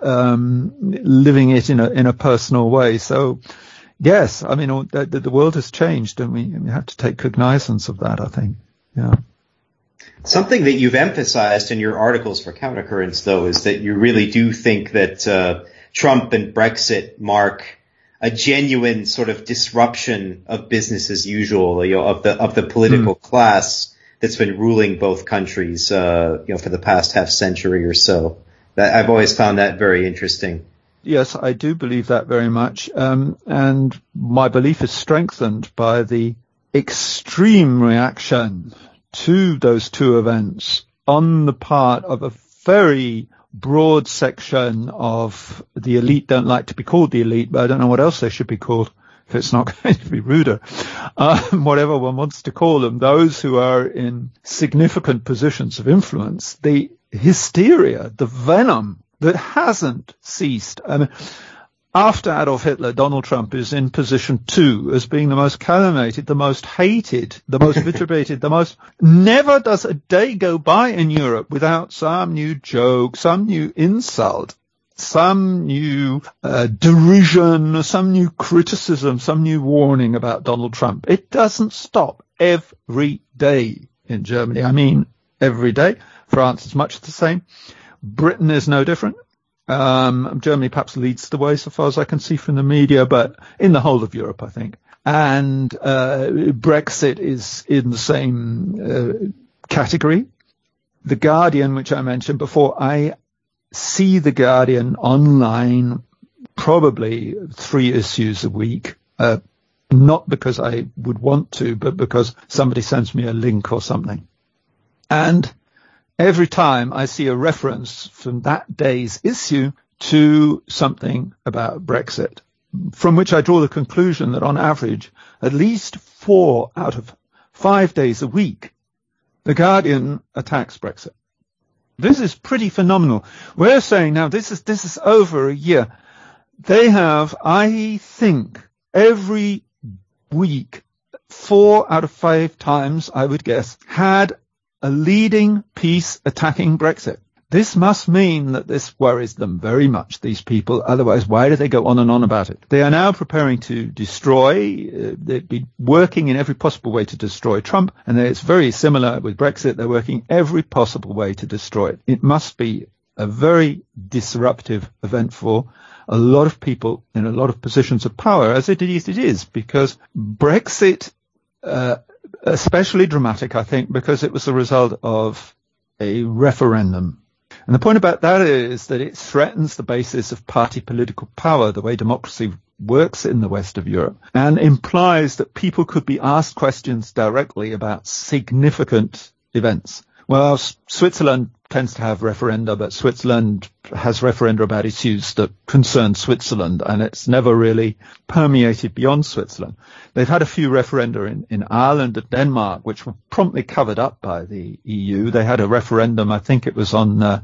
living it in a personal way. So, yes, I mean, the world has changed, and we have to take cognizance of that, I think. Yeah. Something that you've emphasized in your articles for Countercurrents, though, is that you really do think that Trump and Brexit mark a genuine sort of disruption of business as usual, of the political class that's been ruling both countries, for the past half century or so. I've always found that very interesting. Yes, I do believe that very much. And my belief is strengthened by the extreme reaction to those two events on the part of a very broad section of the elite. Don't like to be called the elite, but I don't know what else they should be called if it's not going to be ruder. Whatever one wants to call them, those who are in significant positions of influence, the hysteria, the venom that hasn't ceased. I mean, after Adolf Hitler, Donald Trump is in position 2 as being the most calumniated, the most hated, the most vituperated, never does a day go by in Europe without some new joke, some new insult, some new derision, some new criticism, some new warning about Donald Trump. It doesn't stop every day in Germany. I mean, every day. France is much the same. Britain is no different. Germany perhaps leads the way so far as I can see from the media, but in the whole of Europe, I think. And Brexit is in the same category. The Guardian, which I mentioned before, I see The Guardian online probably 3 issues a week, not because I would want to, but because somebody sends me a link or something. And every time I see a reference from that day's issue to something about Brexit, from which I draw the conclusion that on average, at least 4 out of 5 days a week, The Guardian attacks Brexit. This is pretty phenomenal. We're saying now this is over a year. They have, I think, every week, 4 out of 5 times, I would guess, had a leading piece attacking Brexit. This must mean that this worries them very much, these people. Otherwise, why do they go on and on about it? They are now preparing to destroy, they'd be working in every possible way to destroy Trump, and it's very similar with Brexit. They're working every possible way to destroy it. It must be a very disruptive event for a lot of people in a lot of positions of power, as it is, because Brexit, especially dramatic, I think, because it was the result of a referendum. And the point about that is that it threatens the basis of party political power, the way democracy works in the west of Europe, and implies that people could be asked questions directly about significant events. Well, Switzerland tends to have referenda, but Switzerland has referenda about issues that concern Switzerland, and it's never really permeated beyond Switzerland. They've had a few referenda in Ireland and Denmark, which were promptly covered up by the EU. They had a referendum, I think it was on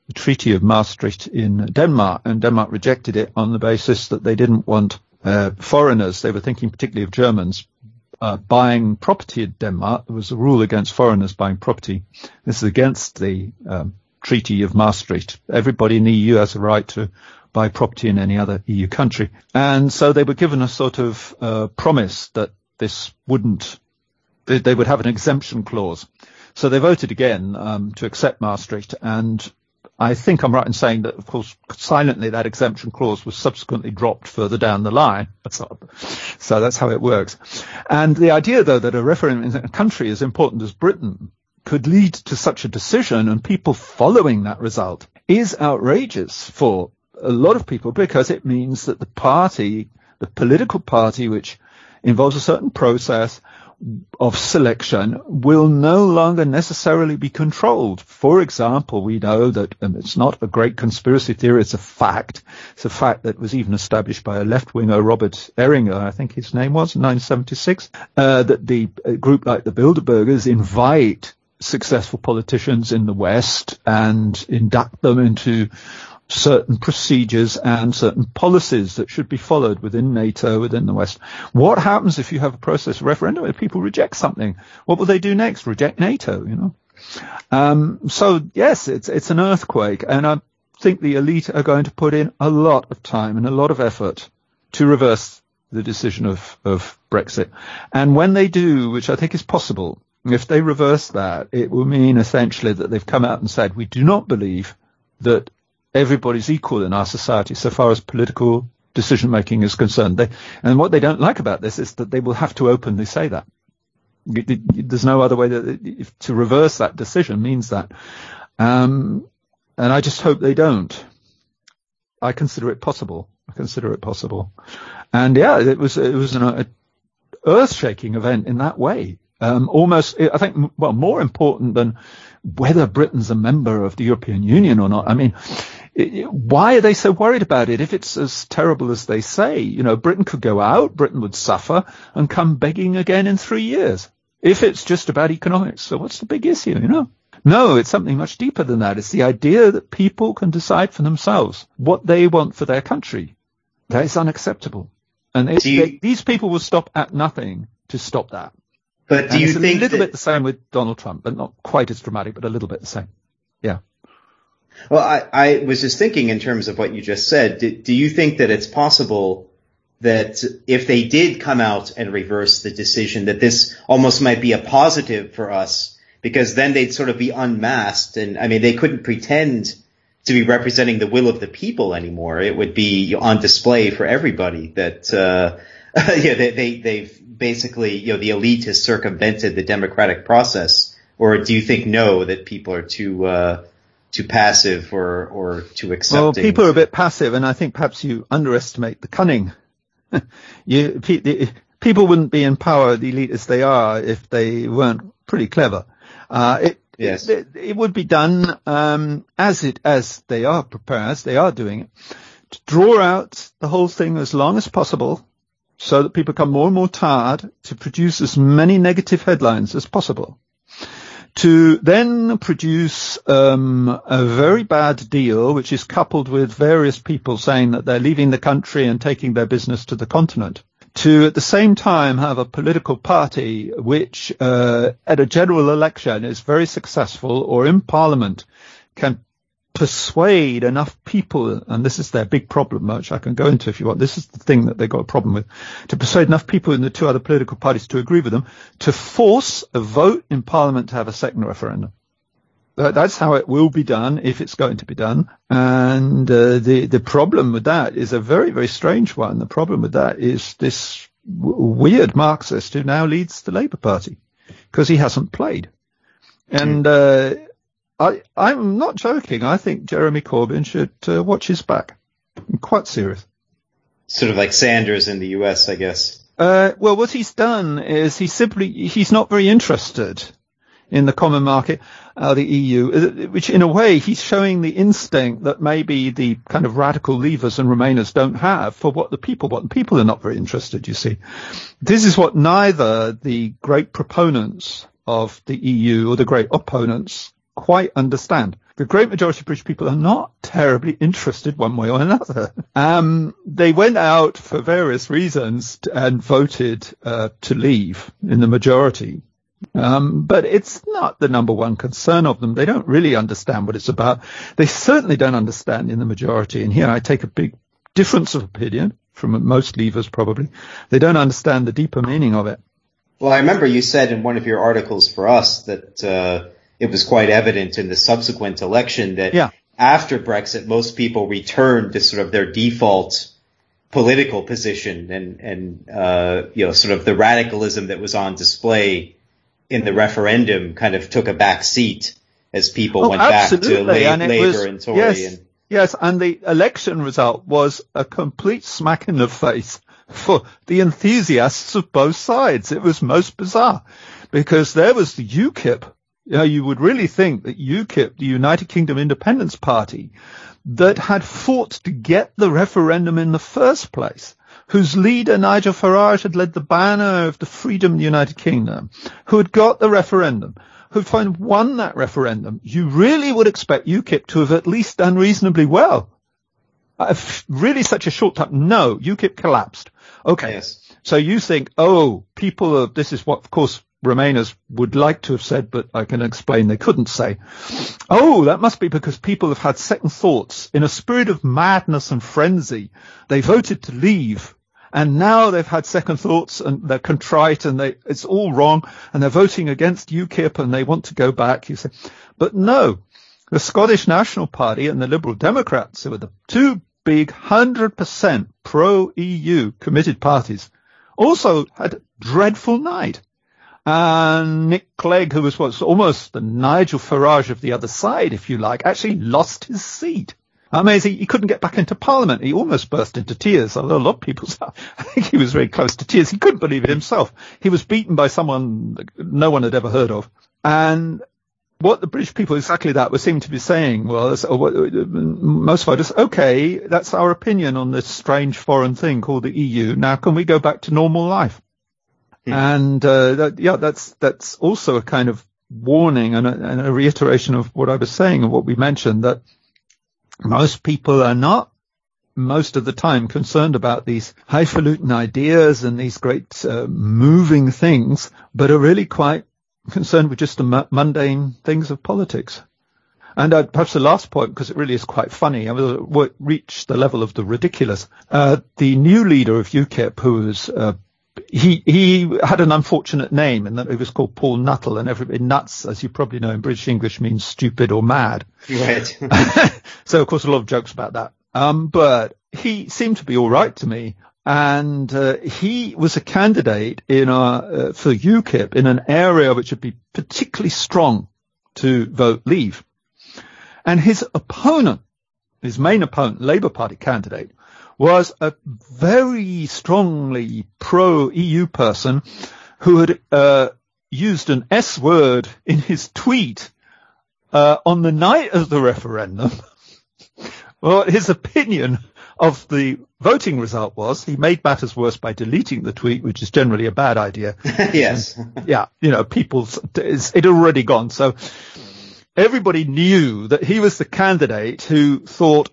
the Treaty of Maastricht in Denmark, and Denmark rejected it on the basis that they didn't want foreigners. They were thinking particularly of Germans buying property in Denmark. There was a rule against foreigners buying property. This is against the Treaty of Maastricht. Everybody in the EU has a right to buy property in any other EU country. And so they were given a sort of promise that this they would have an exemption clause. So they voted again to accept Maastricht, and I think I'm right in saying that, of course, silently that exemption clause was subsequently dropped further down the line. So that's how it works. And the idea, though, that a referendum in a country as important as Britain could lead to such a decision and people following that result is outrageous for a lot of people, because it means that the political party, which involves a certain process of selection, will no longer necessarily be controlled. For example, we know that it's not a great conspiracy theory, it's a fact. It's a fact that was even established by a left-winger, Robert Ehringer, I think his name was, in 1976, that the group like the Bilderbergers invite successful politicians in the West and induct them into certain procedures and certain policies that should be followed within NATO, within the West. What happens if you have a process of referendum where people reject something? What will they do next? Reject NATO, So yes, it's an earthquake, and I think the elite are going to put in a lot of time and a lot of effort to reverse the decision of Brexit. And when they do, which I think is possible, if they reverse that, it will mean essentially that they've come out and said, we do not believe that everybody's equal in our society so far as political decision-making is concerned. And what they don't like about this is that they will have to openly say that. There's no other way to reverse that decision means that. And I just hope they don't. I consider it possible. And yeah, it was an earth-shaking event in that way. Almost, I think, more important than whether Britain's a member of the European Union or not. I mean, why are they so worried about it if it's as terrible as they say? Britain could go out, Britain would suffer and come begging again in 3 years if it's just about economics. So what's the big issue, No, it's something much deeper than that. It's the idea that people can decide for themselves what they want for their country. That is unacceptable. And these people will stop at nothing to stop that. But do you think a little bit the same with Donald Trump, but not quite as dramatic, but a little bit the same. Yeah. Well, I was just thinking in terms of what you just said. Do you think that it's possible that if they did come out and reverse the decision, that this almost might be a positive for us, because then they'd sort of be unmasked, and I mean they couldn't pretend to be representing the will of the people anymore. It would be on display for everybody that they've basically, the elite has circumvented the democratic process. Or do you think that people are too passive or too accepting? Well, people are a bit passive, and I think perhaps you underestimate the cunning. People wouldn't be in power, the elite as they are, if they weren't pretty clever. Yes. It would be done as they are prepared, as they are doing it, to draw out the whole thing as long as possible, so that people become more and more tired, to produce as many negative headlines as possible, to then produce a very bad deal, which is coupled with various people saying that they're leaving the country and taking their business to the continent, to at the same time have a political party which at a general election is very successful, or in parliament can persuade enough people, and this is their big problem, which I can go into if you want. This is the thing that they got a problem with, to persuade enough people in the two other political parties to agree with them, to force a vote in Parliament to have a second referendum. That's how it will be done, if it's going to be done. And the problem with that is a very, very strange one. The problem with that is this weird Marxist who now leads the Labour Party, because he hasn't played. And I'm not joking. I think Jeremy Corbyn should watch his back. I'm quite serious. Sort of like Sanders in the US, I guess. Well, what he's done is he's not very interested in the common market, the EU, which in a way he's showing the instinct that maybe the kind of radical leavers and remainers don't have for what the people want. People are not very interested, you see. This is what neither the great proponents of the EU or the great opponents quite understand. The great majority of British people are not terribly interested one way or another. They went out for various reasons and voted to leave in the majority. But it's not the number one concern of them. They don't really understand what it's about. They certainly don't understand in the majority. And here I take a big difference of opinion from most leavers probably. They don't understand the deeper meaning of it. Well, I remember you said in one of your articles for us that it was quite evident in the subsequent election that after Brexit, most people returned to sort of their default political position and sort of the radicalism that was on display in the referendum kind of took a back seat as people went back to Labour and Tory. Yes, and the election result was a complete smack in the face for the enthusiasts of both sides. It was most bizarre because there was the UKIP. You would really think that UKIP, the United Kingdom Independence Party, that had fought to get the referendum in the first place, whose leader, Nigel Farage, had led the banner of the freedom of the United Kingdom, who had got the referendum, who won that referendum. You really would expect UKIP to have at least done reasonably well. Really such a short time. No, UKIP collapsed. Okay. Yes. So you think, this is what, of course, Remainers would like to have said, but I can explain they couldn't say. That must be because people have had second thoughts. In a spirit of madness and frenzy, they voted to leave. And now they've had second thoughts and they're contrite and it's all wrong and they're voting against UKIP and they want to go back, you say. But no, the Scottish National Party and the Liberal Democrats, who are the two big 100% pro-EU committed parties, also had a dreadful night. And Nick Clegg, who was almost the Nigel Farage of the other side, if you like, actually lost his seat. Amazing. He couldn't get back into Parliament. He almost burst into tears. Although a lot of people, I think he was very close to tears. He couldn't believe it himself. He was beaten by someone no one had ever heard of. And what the British people exactly that seem to be saying was, most voters, okay, that's our opinion on this strange foreign thing called the EU. Now can we go back to normal life? And that's also a kind of warning and a reiteration of what I was saying and what we mentioned, that most people are not most of the time concerned about these highfalutin ideas and these great moving things, but are really quite concerned with just the mundane things of politics. And perhaps the last point, because it really is quite funny, I will reach the level of the ridiculous. The new leader of UKIP, who was he had an unfortunate name in that he was called Paul Nuttall, and everybody, nuts, as you probably know in British English, means stupid or mad. Right. So, of course, a lot of jokes about that. But he seemed to be all right to me. And he was a candidate for UKIP in an area which would be particularly strong to vote leave. And his opponent, his main opponent, Labour Party candidate, was a very strongly pro-EU person who had used an S word in his tweet on the night of the referendum. Well, his opinion of the voting result was he made matters worse by deleting the tweet, which is generally a bad idea. Yes. Yeah, it had already gone. So everybody knew that he was the candidate who thought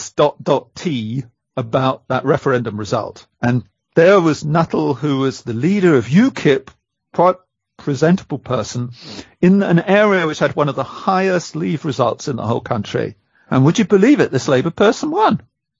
S.T about that referendum result. And there was Nuttall, who was the leader of UKIP, quite presentable person, in an area which had one of the highest leave results in the whole country. And would you believe it? This Labour person won.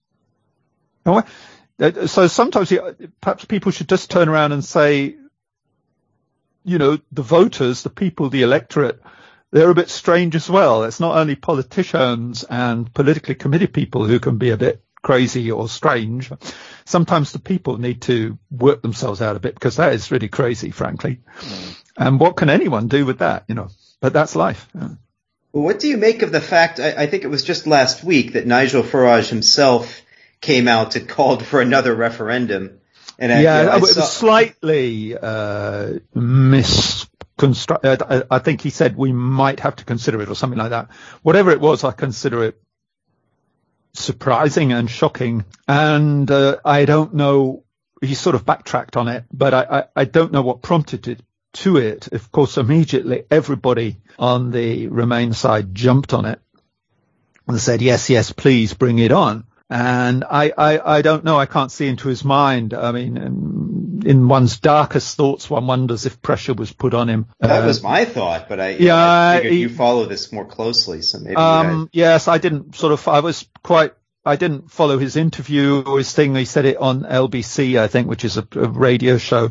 So sometimes perhaps people should just turn around and say, the voters, the people, the electorate, they're a bit strange as well. It's not only politicians and politically committed people who can be a bit crazy or strange. Sometimes the people need to work themselves out a bit, because that is really crazy, frankly. And what can anyone do with that, But that's life. Well, what do you make of the fact, I think it was just last week, that Nigel Farage himself came out and called for another referendum? And it was slightly misconstructed. I think he said we might have to consider it or something like that. Whatever it was, I consider it surprising and shocking. And I don't know, he sort of backtracked on it, but I don't know what prompted it to it, of course, immediately everybody on the Remain side jumped on it and said, yes, please bring it on. And I don't know. I can't see into his mind. I mean, in one's darkest thoughts, one wonders if pressure was put on him. That was my thought, but I figured you follow this more closely, so maybe. Yes, I didn't I didn't follow his interview or his thing. He said it on LBC, I think, which is a radio show.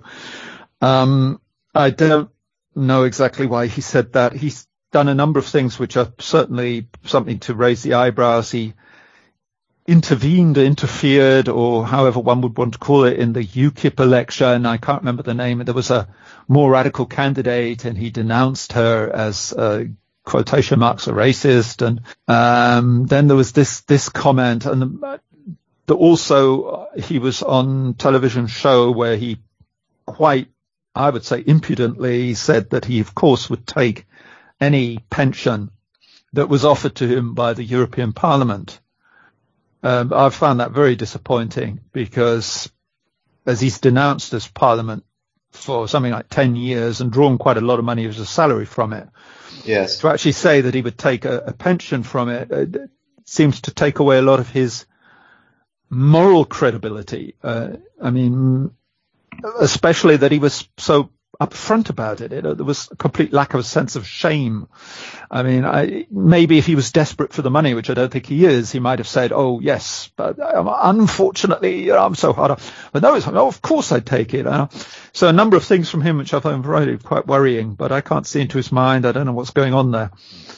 I don't know exactly why he said that. He's done a number of things which are certainly something to raise the eyebrows. He interfered, or however one would want to call it, in the UKIP election. I can't remember the name. There was a more radical candidate, and he denounced her as quotation marks a racist. And then there was this comment, and also he was on television show where he quite, I would say, impudently said that he, of course, would take any pension that was offered to him by the European Parliament. I found that very disappointing, because as he's denounced this Parliament for something like 10 years and drawn quite a lot of money as a salary from it, yes, to actually say that he would take a pension from it seems to take away a lot of his moral credibility. I mean, especially that he was so upfront about it. There was a complete lack of a sense of shame. I mean, maybe if he was desperate for the money, which I don't think he is, he might have said, "Oh yes, but unfortunately, I'm so hard up." But no, of course I'd take it. So a number of things from him which I find really quite worrying. But I can't see into his mind. I don't know what's going on there.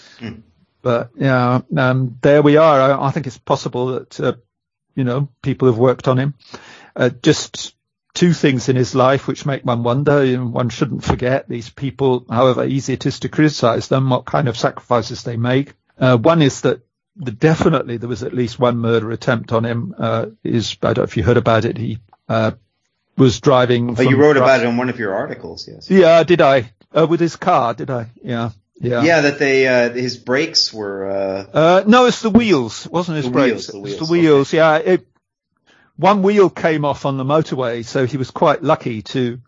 But yeah, there we are. I think it's possible that people have worked on him. Just two things in his life which make one wonder. One shouldn't forget these people, however easy it is to criticize them, what kind of sacrifices they make. One is that definitely there was at least one murder attempt on him. I don't know if you heard about it. He was driving. Oh, you wrote about it in one of your articles, yes. Yeah, did I? With his car, did I? Yeah. Yeah, that his brakes were. No, it's the wheels. It wasn't his brakes. It's the wheels. Okay. Yeah. One wheel came off on the motorway, so he was quite lucky to,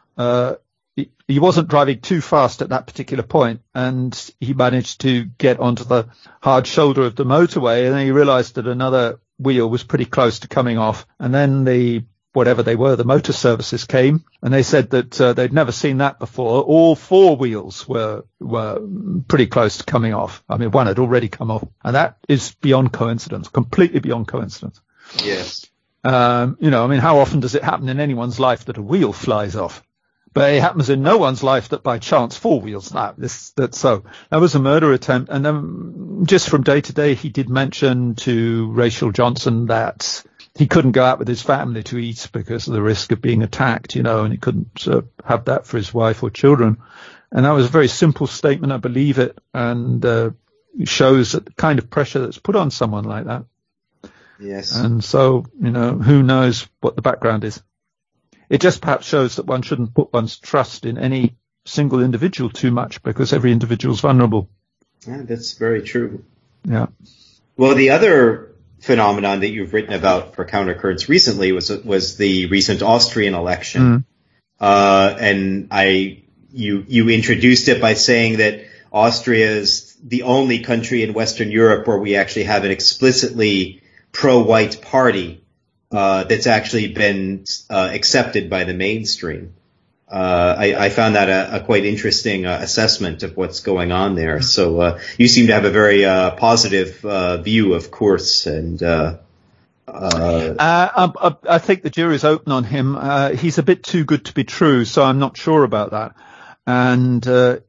he wasn't driving too fast at that particular point, and he managed to get onto the hard shoulder of the motorway, and then he realized that another wheel was pretty close to coming off. And then the motor services came, and they said that they'd never seen that before. All four wheels were pretty close to coming off. I mean, one had already come off, and that is beyond coincidence, completely beyond coincidence. Yes. I mean, how often does it happen in anyone's life that a wheel flies off? But it happens in no one's life that by chance four wheels snap. So that was a murder attempt. And then just from day to day, he did mention to Rachel Johnson that he couldn't go out with his family to eat because of the risk of being attacked, and he couldn't have that for his wife or children. And that was a very simple statement. I believe it. And it shows that the kind of pressure that's put on someone like that. Yes. And so, who knows what the background is. It just perhaps shows that one shouldn't put one's trust in any single individual too much, because every individual is vulnerable. Yeah, that's very true. Yeah. Well, the other phenomenon that you've written about for Countercurrents recently was the recent Austrian election. And you introduced it by saying that Austria is the only country in Western Europe where we actually have an explicitly pro-white party that's actually been accepted by the mainstream. I found that a quite interesting assessment of what's going on there. So you seem to have a very positive view of Kurz, and I think the jury's open on him. He's a bit too good to be true, so I'm not sure about that. And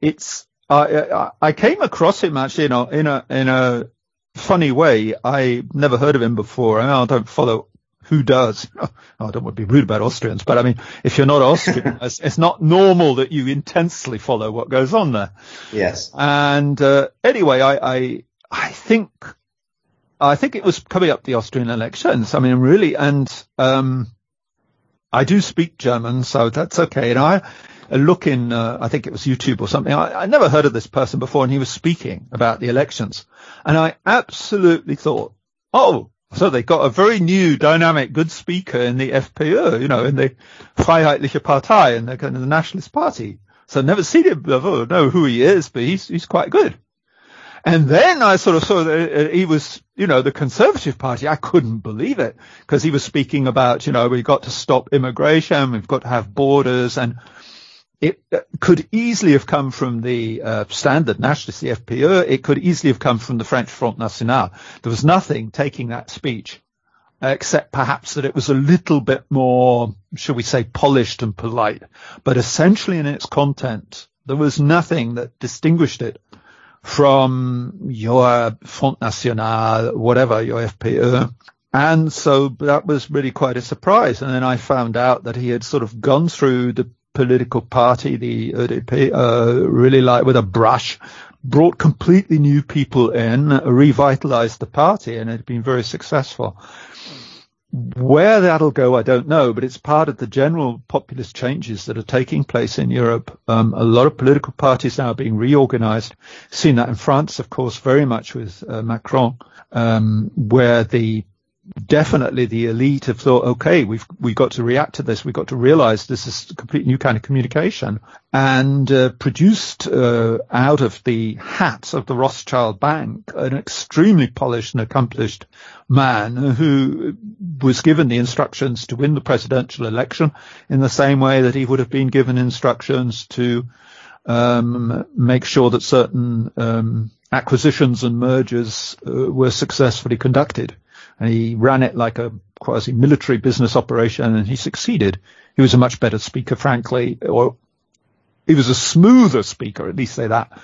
I came across him actually in a funny way. I never heard of him before. I don't follow. Who does? I don't want to be rude about Austrians, but I mean, if you're not Austrian, it's not normal that you intensely follow what goes on there. Yes. And anyway, I think it was coming up the Austrian elections. I mean, really, and I do speak German, so that's okay. And I look in, I think it was YouTube or something. I never heard of this person before, and he was speaking about the elections. And I absolutely thought, oh, so they got a very new, dynamic, good speaker in the FPÖ, in the Freiheitliche Partei, in the kind of the Nationalist Party. So I've never seen him before, know who he is, but he's quite good. And then I sort of saw that he was, the Conservative Party. I couldn't believe it because he was speaking about, we've got to stop immigration, we've got to have borders, and it could easily have come from the Standard Nationalist, the FPÖ. It could easily have come from the French Front National. There was nothing taking that speech, except perhaps that it was a little bit more, shall we say, polished and polite. But essentially in its content, there was nothing that distinguished it from your Front National, whatever, your FPÖ. And so that was really quite a surprise. And then I found out that he had sort of gone through the political party, the ÖDP, really like with a brush, brought completely new people in, revitalized the party, and it had been very successful. Where that'll go, I don't know, but it's part of the general populist changes that are taking place in Europe. A lot of political parties now are being reorganized. Seen that in France, of course, very much with Macron, where definitely the elite have thought, okay, we've got to react to this. We've got to realize this is a complete new kind of communication, and produced out of the hat of the Rothschild Bank an extremely polished and accomplished man who was given the instructions to win the presidential election in the same way that he would have been given instructions to make sure that certain acquisitions and mergers were successfully conducted. And he ran it like a quasi-military business operation, and he succeeded. He was a much better speaker, frankly, or he was a smoother speaker, at least say that,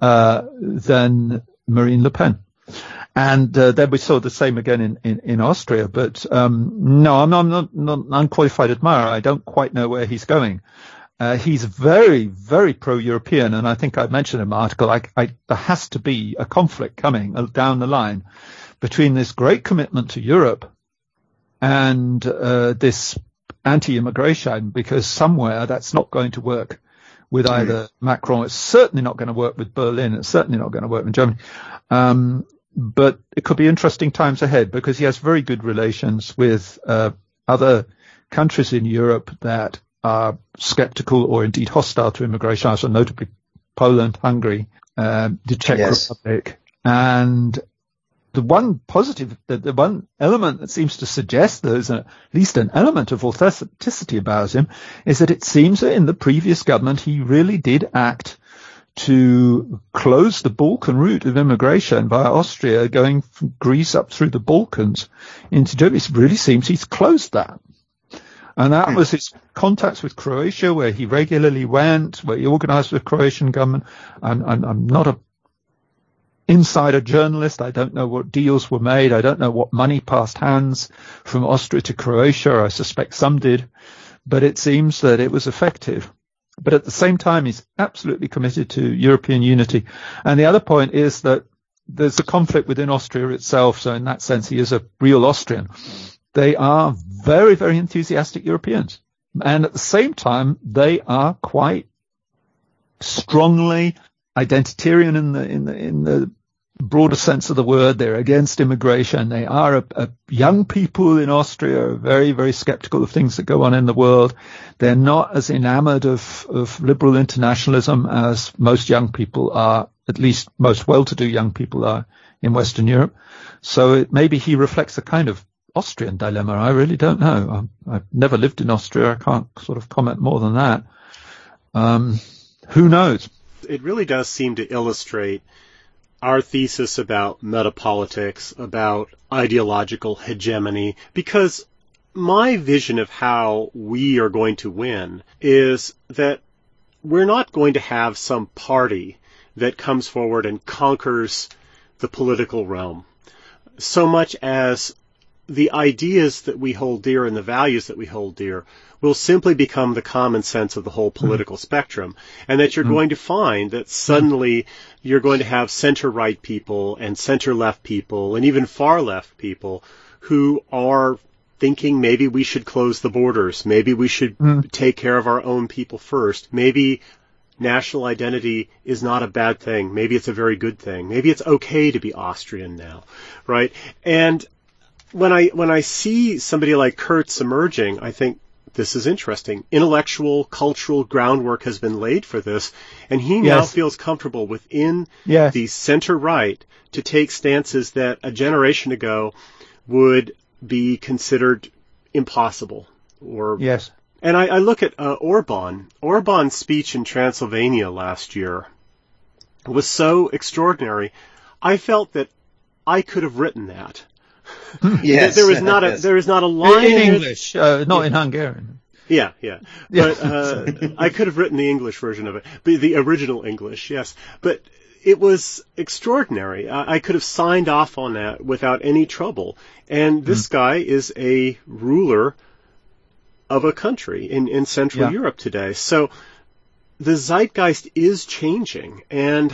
than Marine Le Pen. And then we saw the same again in Austria. But no, I'm not an unqualified admirer. I don't quite know where he's going. He's very, very pro-European, and I think I mentioned in my article, there has to be a conflict coming down the line between this great commitment to Europe and this anti-immigration, because somewhere that's not going to work with either Macron. It's certainly not going to work with Berlin. It's certainly not going to work with Germany. But it could be interesting times ahead because he has very good relations with other countries in Europe that are skeptical or indeed hostile to immigration, so notably Poland, Hungary, the Czech Republic. And the one positive, the one element that seems to suggest there's at least an element of authenticity about him is that it seems that in the previous government he really did act to close the Balkan route of immigration via Austria, going from Greece up through the Balkans into Germany. It really seems he's closed that. And that was his contacts with Croatia, where he regularly went, where he organized with the Croatian government. I'm not a insider journalist. I don't know what deals were made. I don't know what money passed hands from Austria to Croatia. I suspect some did, but it seems that it was effective. But at the same time, he's absolutely committed to European unity. And the other point is that there's a conflict within Austria itself. So in that sense, he is a real Austrian. They are very, very enthusiastic Europeans. And at the same time, they are quite strongly identitarian in the broader sense of the word. They're against immigration. They are young people in Austria are very, very skeptical of things that go on in the world. They're not as enamored of liberal internationalism as most young people are, at least most well-to-do young people are in Western Europe. So maybe he reflects a kind of Austrian dilemma. I really don't know. I've never lived in Austria. I can't sort of comment more than that. Who knows? It really does seem to illustrate our thesis about metapolitics, about ideological hegemony, because my vision of how we are going to win is that we're not going to have some party that comes forward and conquers the political realm, so much as the ideas that we hold dear and the values that we hold dear will simply become the common sense of the whole political spectrum, and that you're going to find that suddenly you're going to have center-right people and center-left people and even far-left people who are thinking maybe we should close the borders, maybe we should take care of our own people first, maybe national identity is not a bad thing, maybe it's a very good thing, maybe it's okay to be Austrian now, right? And when I see somebody like Kurz emerging, I think this is interesting. Intellectual, cultural groundwork has been laid for this, and he now feels comfortable within the center-right to take stances that a generation ago would be considered impossible. And I look at Orban. Orban's speech in Transylvania last year was so extraordinary. I felt that I could have written that. Yes, there is not a line in English, not in Hungarian. Yeah. But I could have written the English version of it, the original English, yes. But it was extraordinary. I could have signed off on that without any trouble. And this guy is a ruler of a country in Central Europe today. So the zeitgeist is changing, and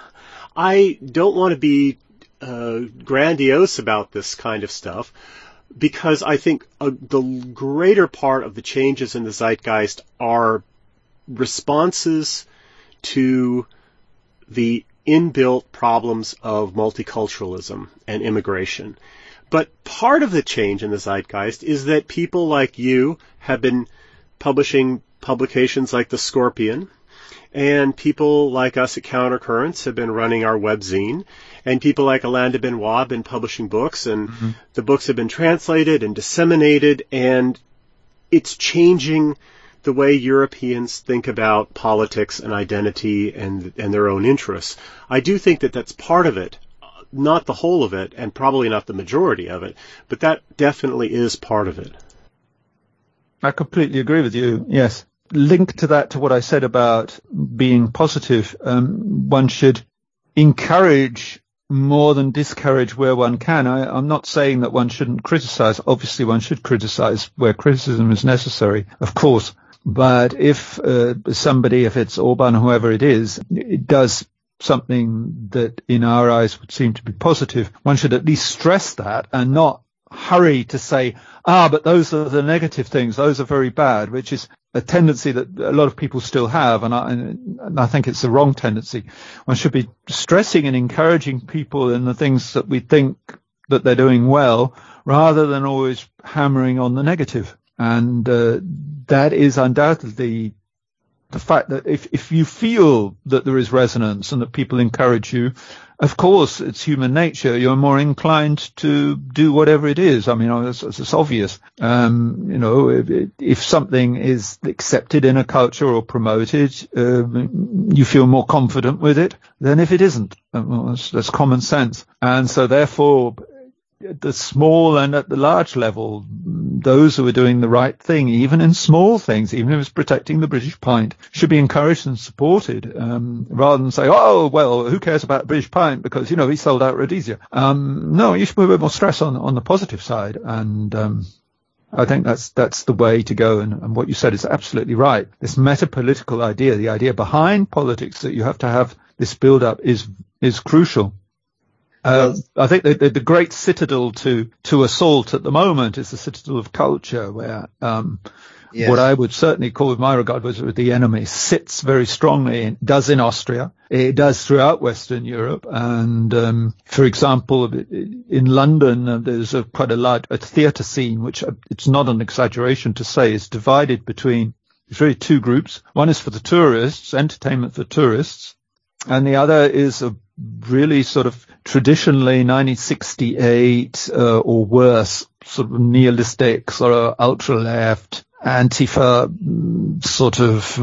I don't want to be grandiose about this kind of stuff, because I think the greater part of the changes in the zeitgeist are responses to the inbuilt problems of multiculturalism and immigration. But part of the change in the zeitgeist is that people like you have been publishing publications like The Scorpion, and people like us at Countercurrents have been running our webzine, and people like Alain de Benoit have been publishing books, and the books have been translated and disseminated, and it's changing the way Europeans think about politics and identity and their own interests. I do think that that's part of it, not the whole of it, and probably not the majority of it, but that definitely is part of it. I completely agree with you, yes. Linked to that, to what I said about being positive, one should encourage more than discourage where one can. I'm not saying that one shouldn't criticize. Obviously, one should criticize where criticism is necessary, of course. But if somebody, if it's Orban or whoever it is, it does something that in our eyes would seem to be positive, one should at least stress that and not hurry to say, but those are the negative things, those are very bad, which is a tendency that a lot of people still have, and I think it's the wrong tendency. One should be stressing and encouraging people in the things that we think that they're doing well, rather than always hammering on the negative. And that is undoubtedly the fact that if you feel that there is resonance and that people encourage you, of course, it's human nature. You're more inclined to do whatever it is. I mean, it's obvious. If something is accepted in a culture or promoted, you feel more confident with it than if it isn't. That's common sense. And so therefore, at the small and at the large level, those who are doing the right thing, even in small things, even if it's protecting the British pint, should be encouraged and supported, rather than say, oh, well, who cares about British pint because, he sold out Rhodesia. No, you should put a bit more stress on the positive side. And I think that's the way to go. And what you said is absolutely right. This meta-political idea, the idea behind politics that you have to have this build-up is crucial. I think the great citadel to assault at the moment is the citadel of culture, where what I would certainly call, with my regard, was the enemy sits very strongly. It does in Austria. It does throughout Western Europe. And for example, in London, there's quite a large theatre scene, which it's not an exaggeration to say is divided between really two groups. One is for the tourists, entertainment for tourists, and the other is a really sort of traditionally 1968 or worse, sort of nihilistic, sort of ultra-left, Antifa, sort of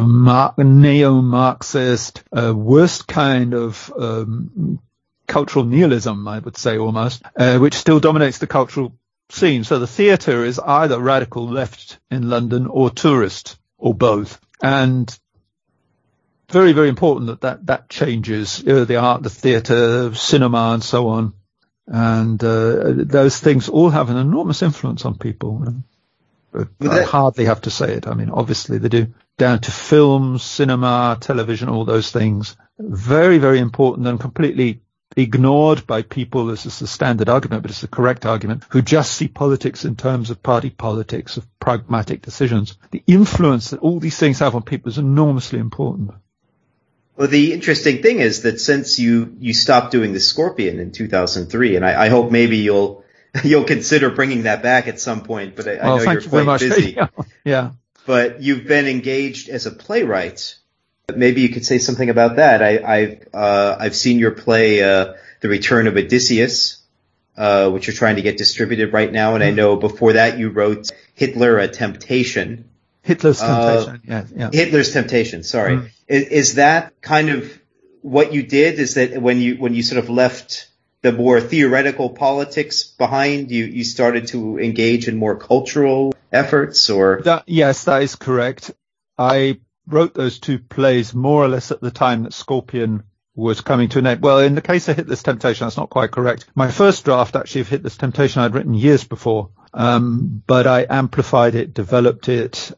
neo-Marxist, worst kind of cultural nihilism, I would say almost, which still dominates the cultural scene. So the theatre is either radical left in London or tourist, or both. And very, very important that changes, the art, the theatre, cinema, and so on. And those things all have an enormous influence on people. I hardly have to say it. I mean, obviously they do, down to films, cinema, television, all those things. Very, very important and completely ignored by people. This is the standard argument, but it's the correct argument, who just see politics in terms of party politics, of pragmatic decisions. The influence that all these things have on people is enormously important. Well, the interesting thing is that since you stopped doing The Scorpion in 2003, and I hope maybe you'll consider bringing that back at some point, but I know you're quite busy. Yeah. but you've been engaged as a playwright. Maybe you could say something about that. I've seen your play, The Return of Odysseus, which you're trying to get distributed right now. And I know before that you wrote Hitler, a Temptation. Hitler's Temptation, yeah. Hitler's Temptation, sorry. Is that kind of what you did? Is that when you sort of left the more theoretical politics behind, you started to engage in more cultural efforts, or? Yes, that is correct. I wrote those two plays more or less at the time that Scorpion was coming to an end. Well, in the case of Hitler's Temptation, that's not quite correct. My first draft actually of Hitler's Temptation I'd written years before, but I amplified it, developed it,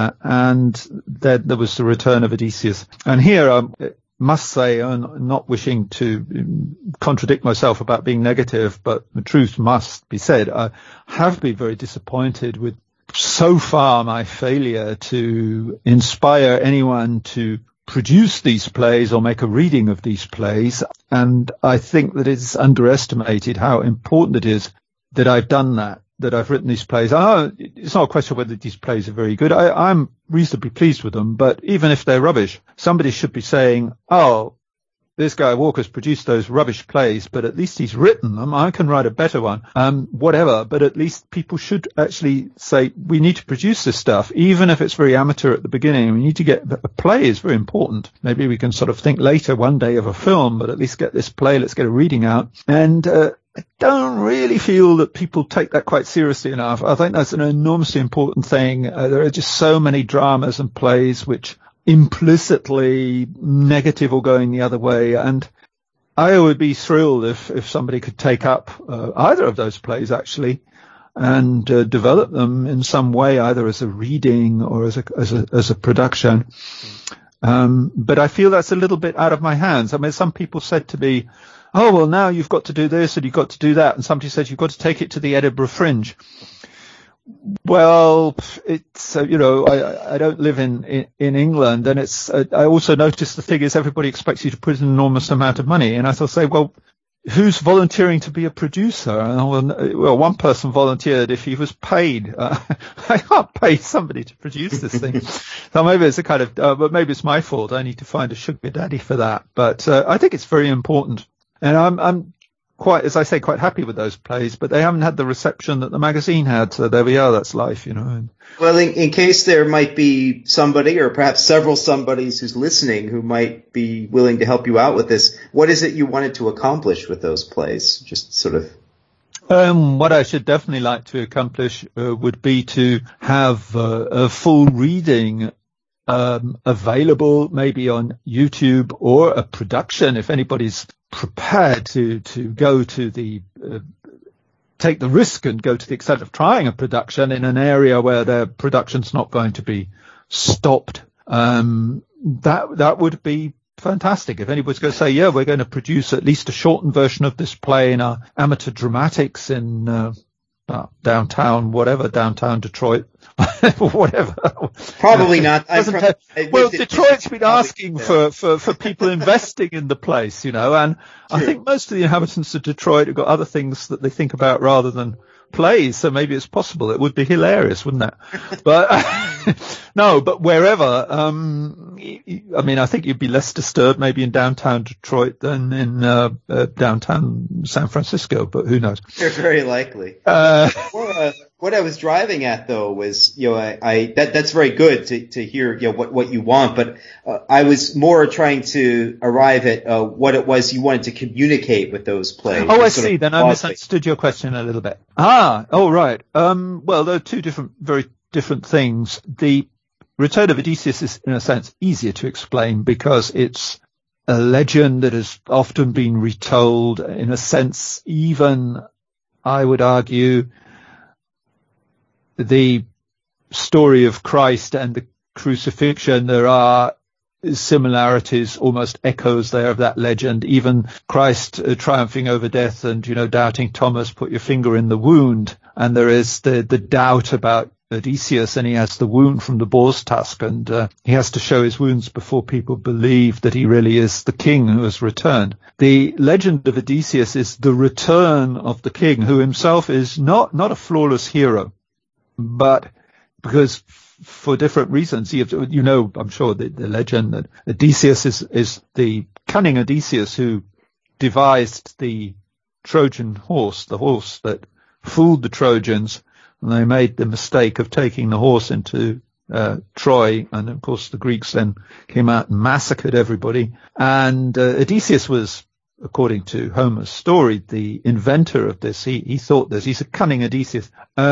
and then there was The Return of Odysseus. And here I must say, I'm not wishing to contradict myself about being negative, but the truth must be said. I have been very disappointed with so far my failure to inspire anyone to produce these plays or make a reading of these plays. And I think that it's underestimated how important it is that I've done that I've written these plays. It's not a question of whether these plays are very good. I'm reasonably pleased with them, but even if they're rubbish, somebody should be saying, oh, this guy Walker's produced those rubbish plays, but at least he's written them. I can write a better one. Whatever. But at least people should actually say, we need to produce this stuff, even if it's very amateur at the beginning. We need to get a play is very important. Maybe we can sort of think later one day of a film, but at least get this play. Let's get a reading out. And, I don't really feel that people take that quite seriously enough. I think that's an enormously important thing. There are just so many dramas and plays which implicitly negative or going the other way. And I would be thrilled if somebody could take up either of those plays actually and develop them in some way, either as a reading or as a production. But I feel that's a little bit out of my hands. I mean, some people said to me, oh, well, now you've got to do this and you've got to do that. And somebody says you've got to take it to the Edinburgh Fringe. Well, it's, I don't live in England, and it's, I also notice the thing is everybody expects you to put an enormous amount of money. And I thought, say, well, who's volunteering to be a producer? And well, one person volunteered if he was paid. I can't pay somebody to produce this thing. So maybe it's a kind of, but maybe it's my fault. I need to find a sugar daddy for that. But, I think it's very important. And I'm quite, as I say, quite happy with those plays, but they haven't had the reception that the magazine had. So there we are. That's life, Well, in case there might be somebody or perhaps several somebodies who's listening who might be willing to help you out with this, what is it you wanted to accomplish with those plays? Just sort of. What I should definitely like to accomplish would be to have a full reading available maybe on YouTube, or a production if anybody's prepared to go to the take the risk and go to the extent of trying a production in an area where their production's not going to be stopped. That would be fantastic. If anybody's going to say, yeah, we're going to produce at least a shortened version of this play in our amateur dramatics in downtown Detroit, whatever. Probably not. Well, Detroit's been asking for people investing in the place, and sure. I think most of the inhabitants of Detroit have got other things that they think about rather than plays, so maybe it's possible. It would be hilarious, wouldn't it? But no, but wherever, I think you'd be less disturbed maybe in downtown Detroit than in downtown San Francisco, but who knows? They're very likely. What I was driving at though was, that's very good to hear, what you want, but I was more trying to arrive at what it was you wanted to communicate with those plays. Oh, I see. Then I misunderstood your question a little bit. Right. Well, there are two very different things. The Return of Odysseus is, in a sense, easier to explain because it's a legend that has often been retold. In a sense, even, I would argue, the story of Christ and the crucifixion, there are similarities, almost echoes there of that legend. Even Christ triumphing over death and, doubting Thomas, put your finger in the wound. And there is the doubt about Odysseus, and he has the wound from the boar's tusk, and he has to show his wounds before people believe that he really is the king who has returned. The legend of Odysseus is the return of the king, who himself is not a flawless hero, but because for different reasons, I'm sure the legend that Odysseus is the cunning Odysseus who devised the Trojan horse, the horse that fooled the Trojans, and they made the mistake of taking the horse into Troy, and of course the Greeks then came out and massacred everybody. And Odysseus was, according to Homer's story, the inventor of this. He thought this. He's a cunning Odysseus,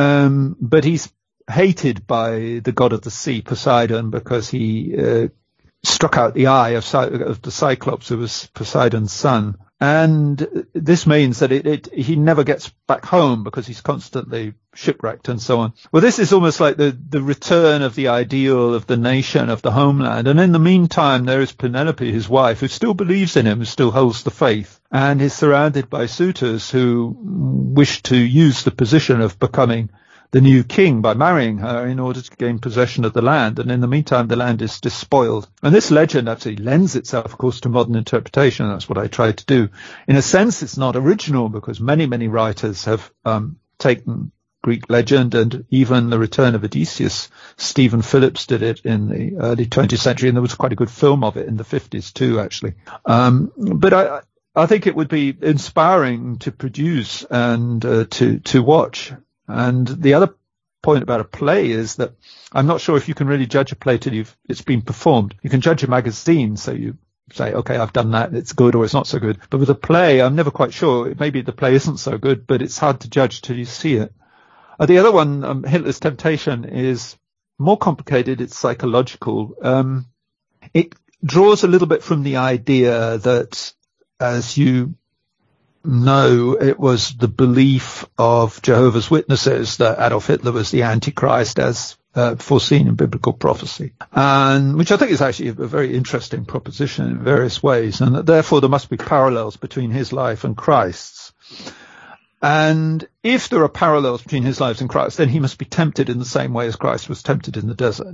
but he's hated by the god of the sea, Poseidon, because he struck out the eye of the Cyclops, who was Poseidon's son. And this means that he never gets back home because he's constantly shipwrecked and so on. Well, this is almost like the return of the ideal of the nation, of the homeland. And in the meantime, there is Penelope, his wife, who still believes in him, who still holds the faith, and is surrounded by suitors who wish to use the position of becoming the new king by marrying her in order to gain possession of the land. And in the meantime, the land is despoiled. And this legend actually lends itself, of course, to modern interpretation. That's what I tried to do. In a sense, it's not original because many, many writers have taken Greek legend, and even the return of Odysseus. Stephen Phillips did it in the early 20th century, and there was quite a good film of it in the 50s too, actually. But I think it would be inspiring to produce and to watch. And the other point about a play is that I'm not sure if you can really judge a play till it's been performed. You can judge a magazine, so you say, okay, I've done that, it's good or it's not so good. But with a play, I'm never quite sure. Maybe the play isn't so good, but it's hard to judge till you see it. The other one, Hitler's Temptation, is more complicated. It's psychological. It draws a little bit from the idea that, as you know, it was the belief of Jehovah's Witnesses that Adolf Hitler was the Antichrist as foreseen in biblical prophecy, and which I think is actually a very interesting proposition in various ways, and that therefore there must be parallels between his life and Christ's. And if there are parallels between his life and Christ, then he must be tempted in the same way as Christ was tempted in the desert.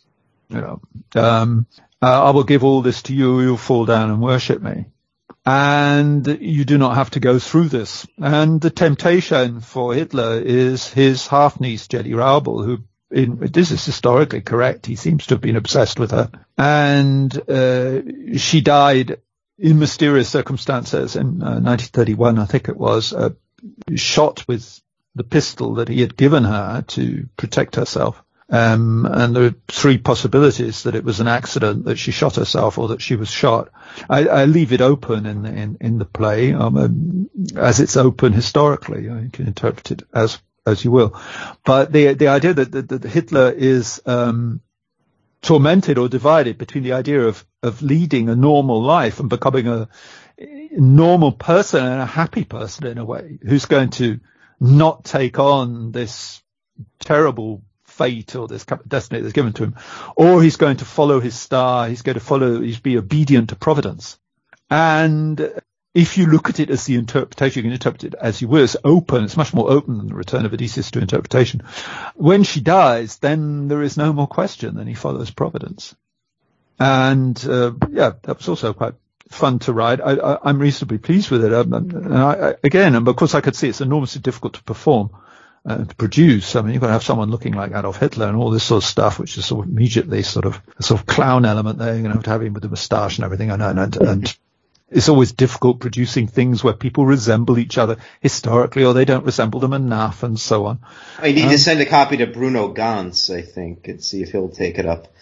I will give all this to you, you'll fall down and worship me. And you do not have to go through this. And the temptation for Hitler is his half-niece, Jenny Raubel, who, this is historically correct, he seems to have been obsessed with her. And she died in mysterious circumstances in 1931, I think it was, shot with the pistol that he had given her to protect herself. And there are three possibilities: that it was an accident, that she shot herself, or that she was shot. I leave it open in the play, as it's open historically. You can interpret it as you will. But the idea that Hitler is tormented or divided between the idea of leading a normal life and becoming a normal person and a happy person in a way, who's going to not take on this terrible fate or this destiny that's given to him, or he's going to follow his star, he's be obedient to providence. And if you look at it as the interpretation, you can interpret it as you will. It's open. It's much more open than the return of Odysseus to interpretation. When she dies, then there is no more question than he follows providence. And that was also quite fun to write. I'm reasonably pleased with it. And of course I could see it's enormously difficult to perform. To produce. I mean, you've got to have someone looking like Adolf Hitler and all this sort of stuff, which is sort of immediately sort of a sort of clown element there. You're going to have him with the moustache and everything. And it's always difficult producing things where people resemble each other historically, or they don't resemble them enough, and so on. I need to send a copy to Bruno Ganz, I think, and see if he'll take it up.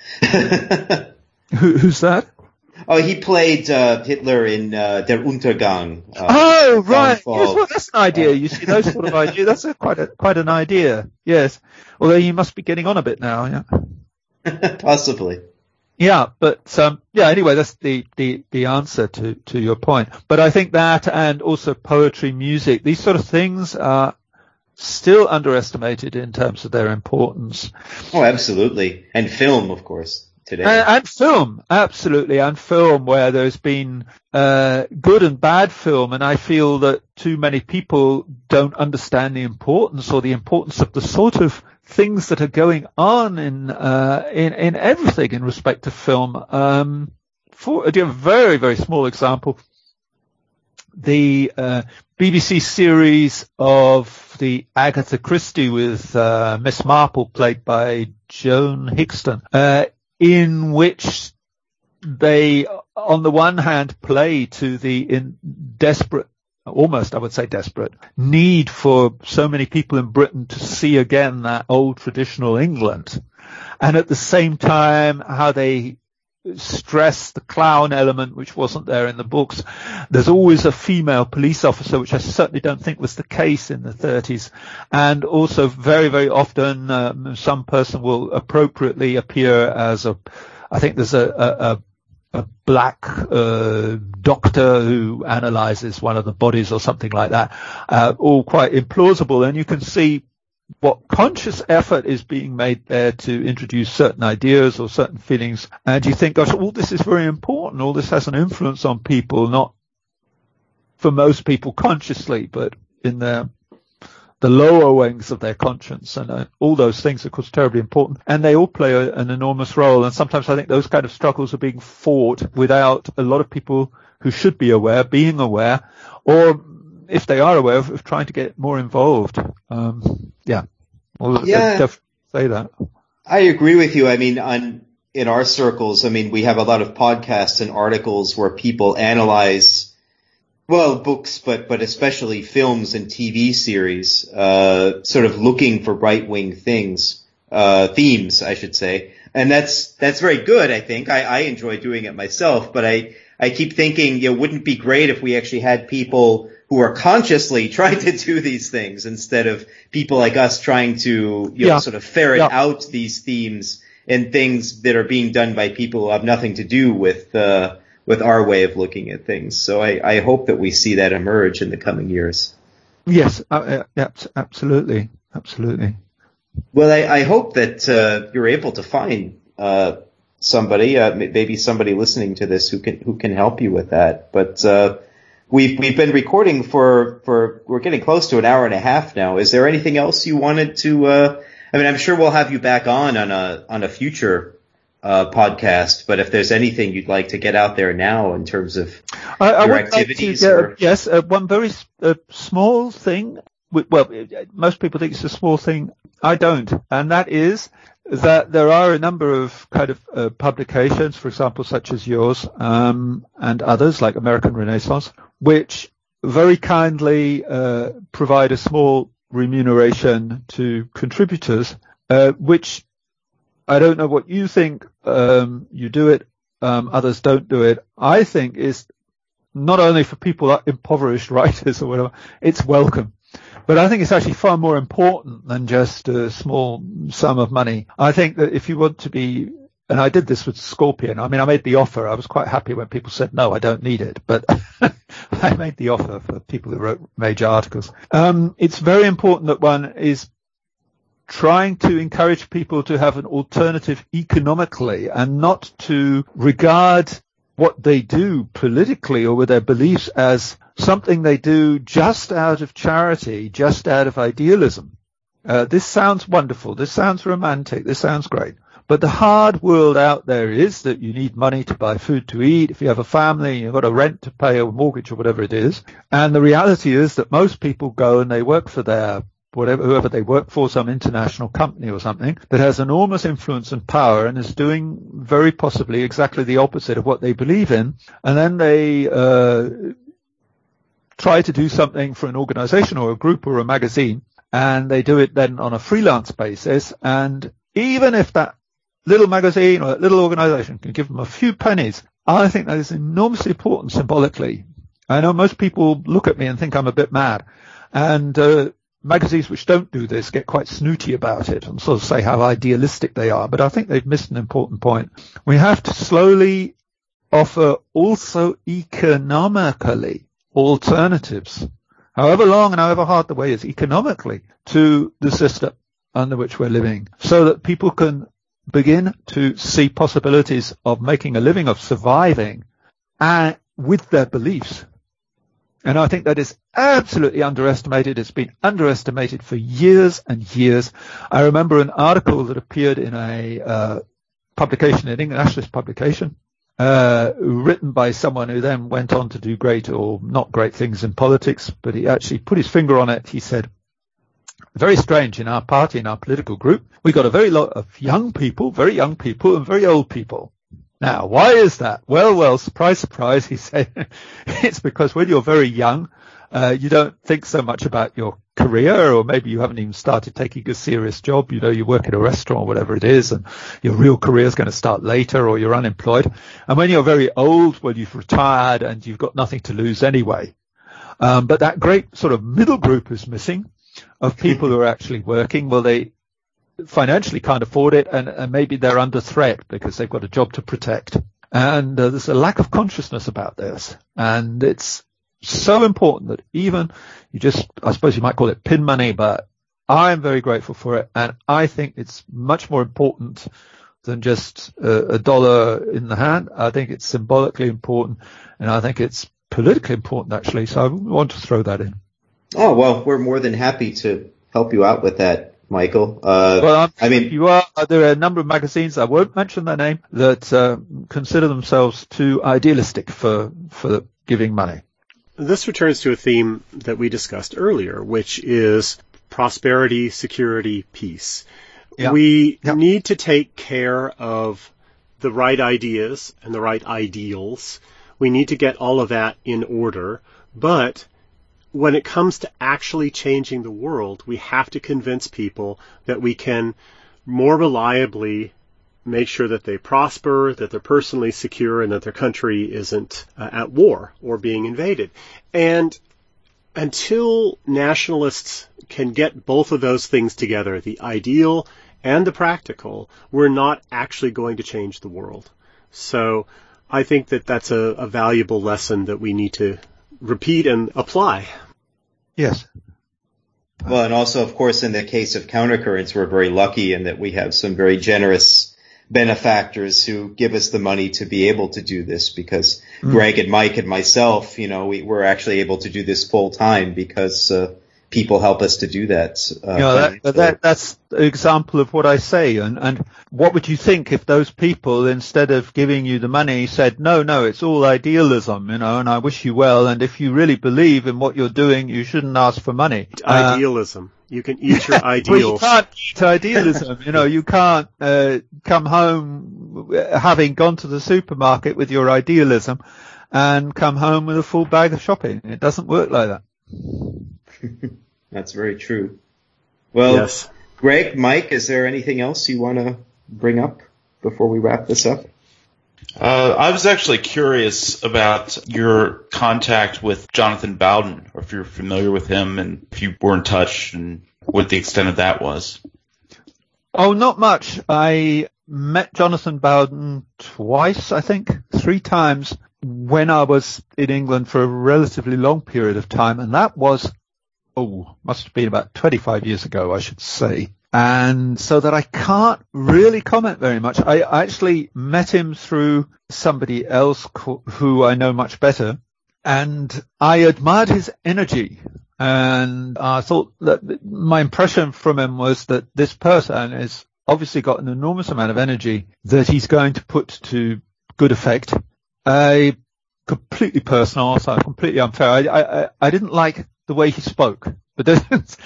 Who's that? Oh, he played Hitler in Der Untergang. Right. Yes, well, that's an idea. You see, those sort of ideas. That's quite an idea. Yes. Although he must be getting on a bit now. Yeah. Possibly. Yeah, but anyway, that's the answer to your point. But I think that, and also poetry, music, these sort of things are still underestimated in terms of their importance. Oh, absolutely. And film, of course. Today. And film, absolutely, and film, where there's been good and bad film, and I feel that too many people don't understand the importance or the importance of the sort of things that are going on in everything in respect to film. For a very, very small example, the BBC series of the Agatha Christie with Miss Marple, played by Joan Higston, in which they, on the one hand, play to the desperate, almost I would say desperate, need for so many people in Britain to see again that old traditional England, and at the same time how they stress the clown element, which wasn't there in the books. There's always a female police officer, which I certainly don't think was the case in the 30s. And also very, very often, some person will appropriately appear as I think there's a black doctor who analyzes one of the bodies or something like that, all quite implausible. And you can see what conscious effort is being made there to introduce certain ideas or certain feelings. And you think, gosh, all this is very important. All this has an influence on people, not for most people consciously, but in the lower wings of their conscience. And all those things are, of course, terribly important. And they all play an enormous role. And sometimes I think those kind of struggles are being fought without a lot of people who should be aware, being aware, or if they are aware of trying to get more involved. Say that. I agree with you. I mean, in our circles, I mean, we have a lot of podcasts and articles where people analyze, well, books, but especially films and TV series, sort of looking for right-wing themes, I should say. And that's very good, I think. I enjoy doing it myself, but I keep thinking, wouldn't it be great if we actually had people who are consciously trying to do these things instead of people like us trying to, sort of ferret out these themes and things that are being done by people who have nothing to do with our way of looking at things. So I hope that we see that emerge in the coming years. Yes, absolutely. Absolutely. Well, I hope that you're able to find somebody, maybe somebody listening to this who can help you with that. But we've been recording for we're getting close to an hour and a half now. Is there anything else you wanted to? I mean, I'm sure we'll have you back on a future podcast. But if there's anything you'd like to get out there now in terms of your activities, yes, one very small thing. Well, most people think it's a small thing. I don't, and that is that there are a number of kind of publications, for example, such as yours, and others like American Renaissance, which very kindly provide a small remuneration to contributors, which I don't know what you think. You do it, others don't do it. I think is not only for people like impoverished writers or whatever, it's welcome. But I think it's actually far more important than just a small sum of money. I think that if you want to be, and I did this with Scorpion, I mean, I made the offer. I was quite happy when people said, no, I don't need it. But I made the offer for people who wrote major articles. It's very important that one is trying to encourage people to have an alternative economically and not to regard what they do politically or with their beliefs as something they do just out of charity, just out of idealism. This sounds wonderful. This sounds romantic. This sounds great. But the hard world out there is that you need money to buy food to eat. If you have a family, you've got a rent to pay or mortgage or whatever it is. And the reality is that most people go and they work for whoever they work for, some international company or something that has enormous influence and power and is doing very possibly exactly the opposite of what they believe in. And then they try to do something for an organization or a group or a magazine, and they do it then on a freelance basis. And even if that little magazine or that little organization can give them a few pennies, I think that is enormously important symbolically. I know most people look at me and think I'm a bit mad, and magazines which don't do this get quite snooty about it and sort of say how idealistic they are, but I think they've missed an important point. We have to slowly offer also economically alternatives, however long and however hard the way is economically, to the system under which we're living, so that people can begin to see possibilities of making a living, of surviving, and with their beliefs. And I think that is absolutely underestimated. It's been underestimated for years and years. I remember an article that appeared in a publication, an English nationalist publication, written by someone who then went on to do great or not great things in politics, but he actually put his finger on it. He said, very strange, in our party, in our political group, we got a very lot of young people, very young people, and very old people. Now, why is that? Well, surprise, surprise, he said, it's because when you're very young, you don't think so much about your career, or maybe you haven't even started taking a serious job. You work in a restaurant or whatever it is, and your real career is going to start later, or you're unemployed. And when you're very old, well, you've retired and you've got nothing to lose anyway. But that great sort of middle group is missing of people who are actually working. Well, they financially can't afford it, and maybe they're under threat because they've got a job to protect. And there's a lack of consciousness about this. And it's so important that even I suppose you might call it pin money, but I'm very grateful for it. And I think it's much more important than just a dollar in the hand. I think it's symbolically important, and I think it's politically important, actually. So I want to throw that in. Oh, well, we're more than happy to help you out with that, Michael. You are. There are a number of magazines, I won't mention their name, that consider themselves too idealistic for giving money. This returns to a theme that we discussed earlier, which is prosperity, security, peace. Yeah. We need to take care of the right ideas and the right ideals. We need to get all of that in order. But when it comes to actually changing the world, we have to convince people that we can more reliably make sure that they prosper, that they're personally secure, and that their country isn't at war or being invaded. And until nationalists can get both of those things together, the ideal and the practical, we're not actually going to change the world. So I think that that's a valuable lesson that we need to repeat and apply. Yes. Well, and also, of course, in the case of Countercurrents, we're very lucky in that we have some very generous benefactors who give us the money to be able to do this, because Greg and Mike and myself, we're actually able to do this full time because people help us to do that. That's an example of what I say. And what would you think if those people, instead of giving you the money, said, no, it's all idealism, and I wish you well. And if you really believe in what you're doing, you shouldn't ask for money. Idealism. You can eat your ideals. Well, you can't eat idealism. You can't come home having gone to the supermarket with your idealism and come home with a full bag of shopping. It doesn't work like that. That's very true. Well, yes. Greg, Mike, is there anything else you want to bring up before we wrap this up? I was actually curious about your contact with Jonathan Bowden, or if you're familiar with him, and if you were in touch, and what the extent of that was. Oh, not much. I met Jonathan Bowden twice, I think, 3 times, when I was in England for a relatively long period of time, and that was, must have been about 25 years ago, I should say. And so that I can't really comment very much. I actually met him through somebody else who I know much better, and I admired his energy. And I thought that my impression from him was that this person has obviously got an enormous amount of energy that he's going to put to good effect. Completely personal, so completely unfair. I didn't like the way he spoke. But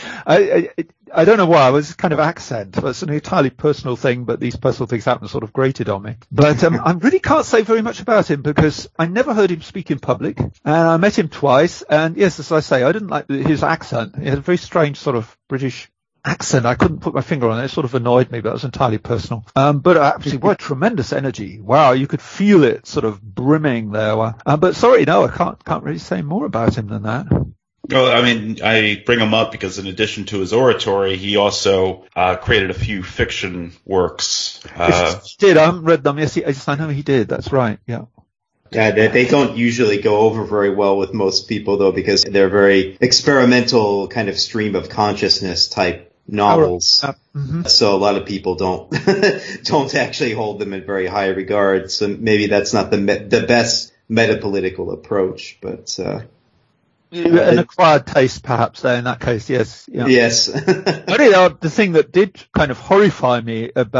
I don't know why. It was kind of accent. It's an entirely personal thing, but these personal things happen sort of grated on me. But I really can't say very much about him because I never heard him speak in public, and I met him twice. And yes, as I say, I didn't like his accent. He had a very strange sort of British accent. I couldn't put my finger on it. It sort of annoyed me, but it was entirely personal. But actually, what tremendous energy. Wow, you could feel it sort of brimming there. But sorry, no, I can't really say more about him than that. Well, I mean, I bring him up because in addition to his oratory, he also created a few fiction works. He did. I haven't read them. Yes, I know he did. That's right. Yeah. Yeah, they don't usually go over very well with most people, though, because they're very experimental kind of stream of consciousness type novels. So a lot of people don't actually hold them in very high regard. So maybe that's not the best metapolitical approach, but an acquired taste, perhaps, there, in that case, yes. Yeah. Yes. The thing that did kind of horrify me about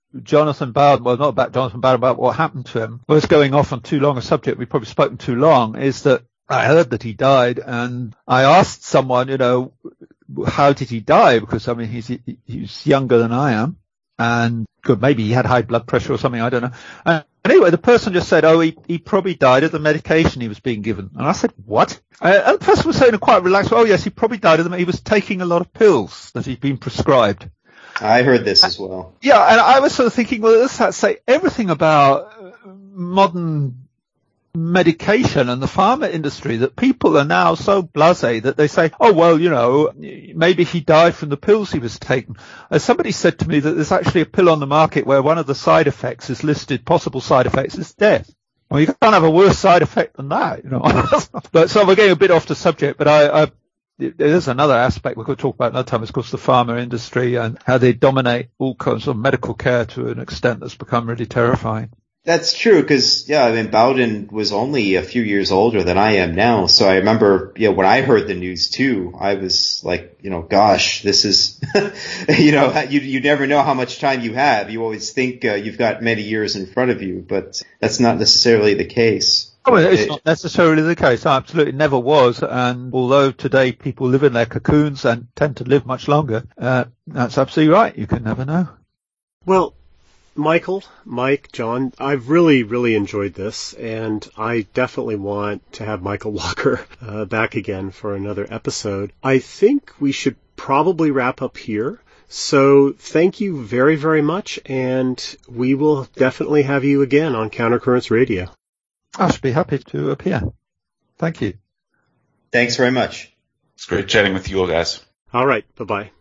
Jonathan Bowden, well, not about Jonathan Bowden, about what happened to him, was going off on too long a subject. We've probably spoken too long, is that I heard that he died, and I asked someone, how did he die? Because, I mean, he's younger than I am, and maybe he had high blood pressure or something, I don't know. And anyway, the person just said, he probably died of the medication he was being given. And I said, what? And the person was saying quite relaxed, yes, he probably died of them. He was taking a lot of pills that he'd been prescribed. I heard this as well. Yeah, and I was sort of thinking, well, this say everything about modern medication and the pharma industry, that people are now so blasé that they say, maybe he died from the pills he was taking. As somebody said to me that there's actually a pill on the market where one of the side effects is listed, possible side effects is death. Well, you can't have a worse side effect than that, But so we're getting a bit off the subject, but there's another aspect we could talk about another time. Of course, the pharma industry and how they dominate all kinds of medical care to an extent that's become really terrifying. That's true, because, Bowden was only a few years older than I am now. So I remember, when I heard the news too, I was like, gosh, this is, you never know how much time you have. You always think you've got many years in front of you, but that's not necessarily the case. It's not necessarily the case. Absolutely never was. And although today people live in their cocoons and tend to live much longer, that's absolutely right. You can never know. Well, Michael, Mike, John, I've really, really enjoyed this, and I definitely want to have Michael Walker back again for another episode. I think we should probably wrap up here. So thank you very, very much, and we will definitely have you again on Countercurrents Radio. I should be happy to appear. Thank you. Thanks very much. It's great chatting with you all, guys. All right. Bye-bye.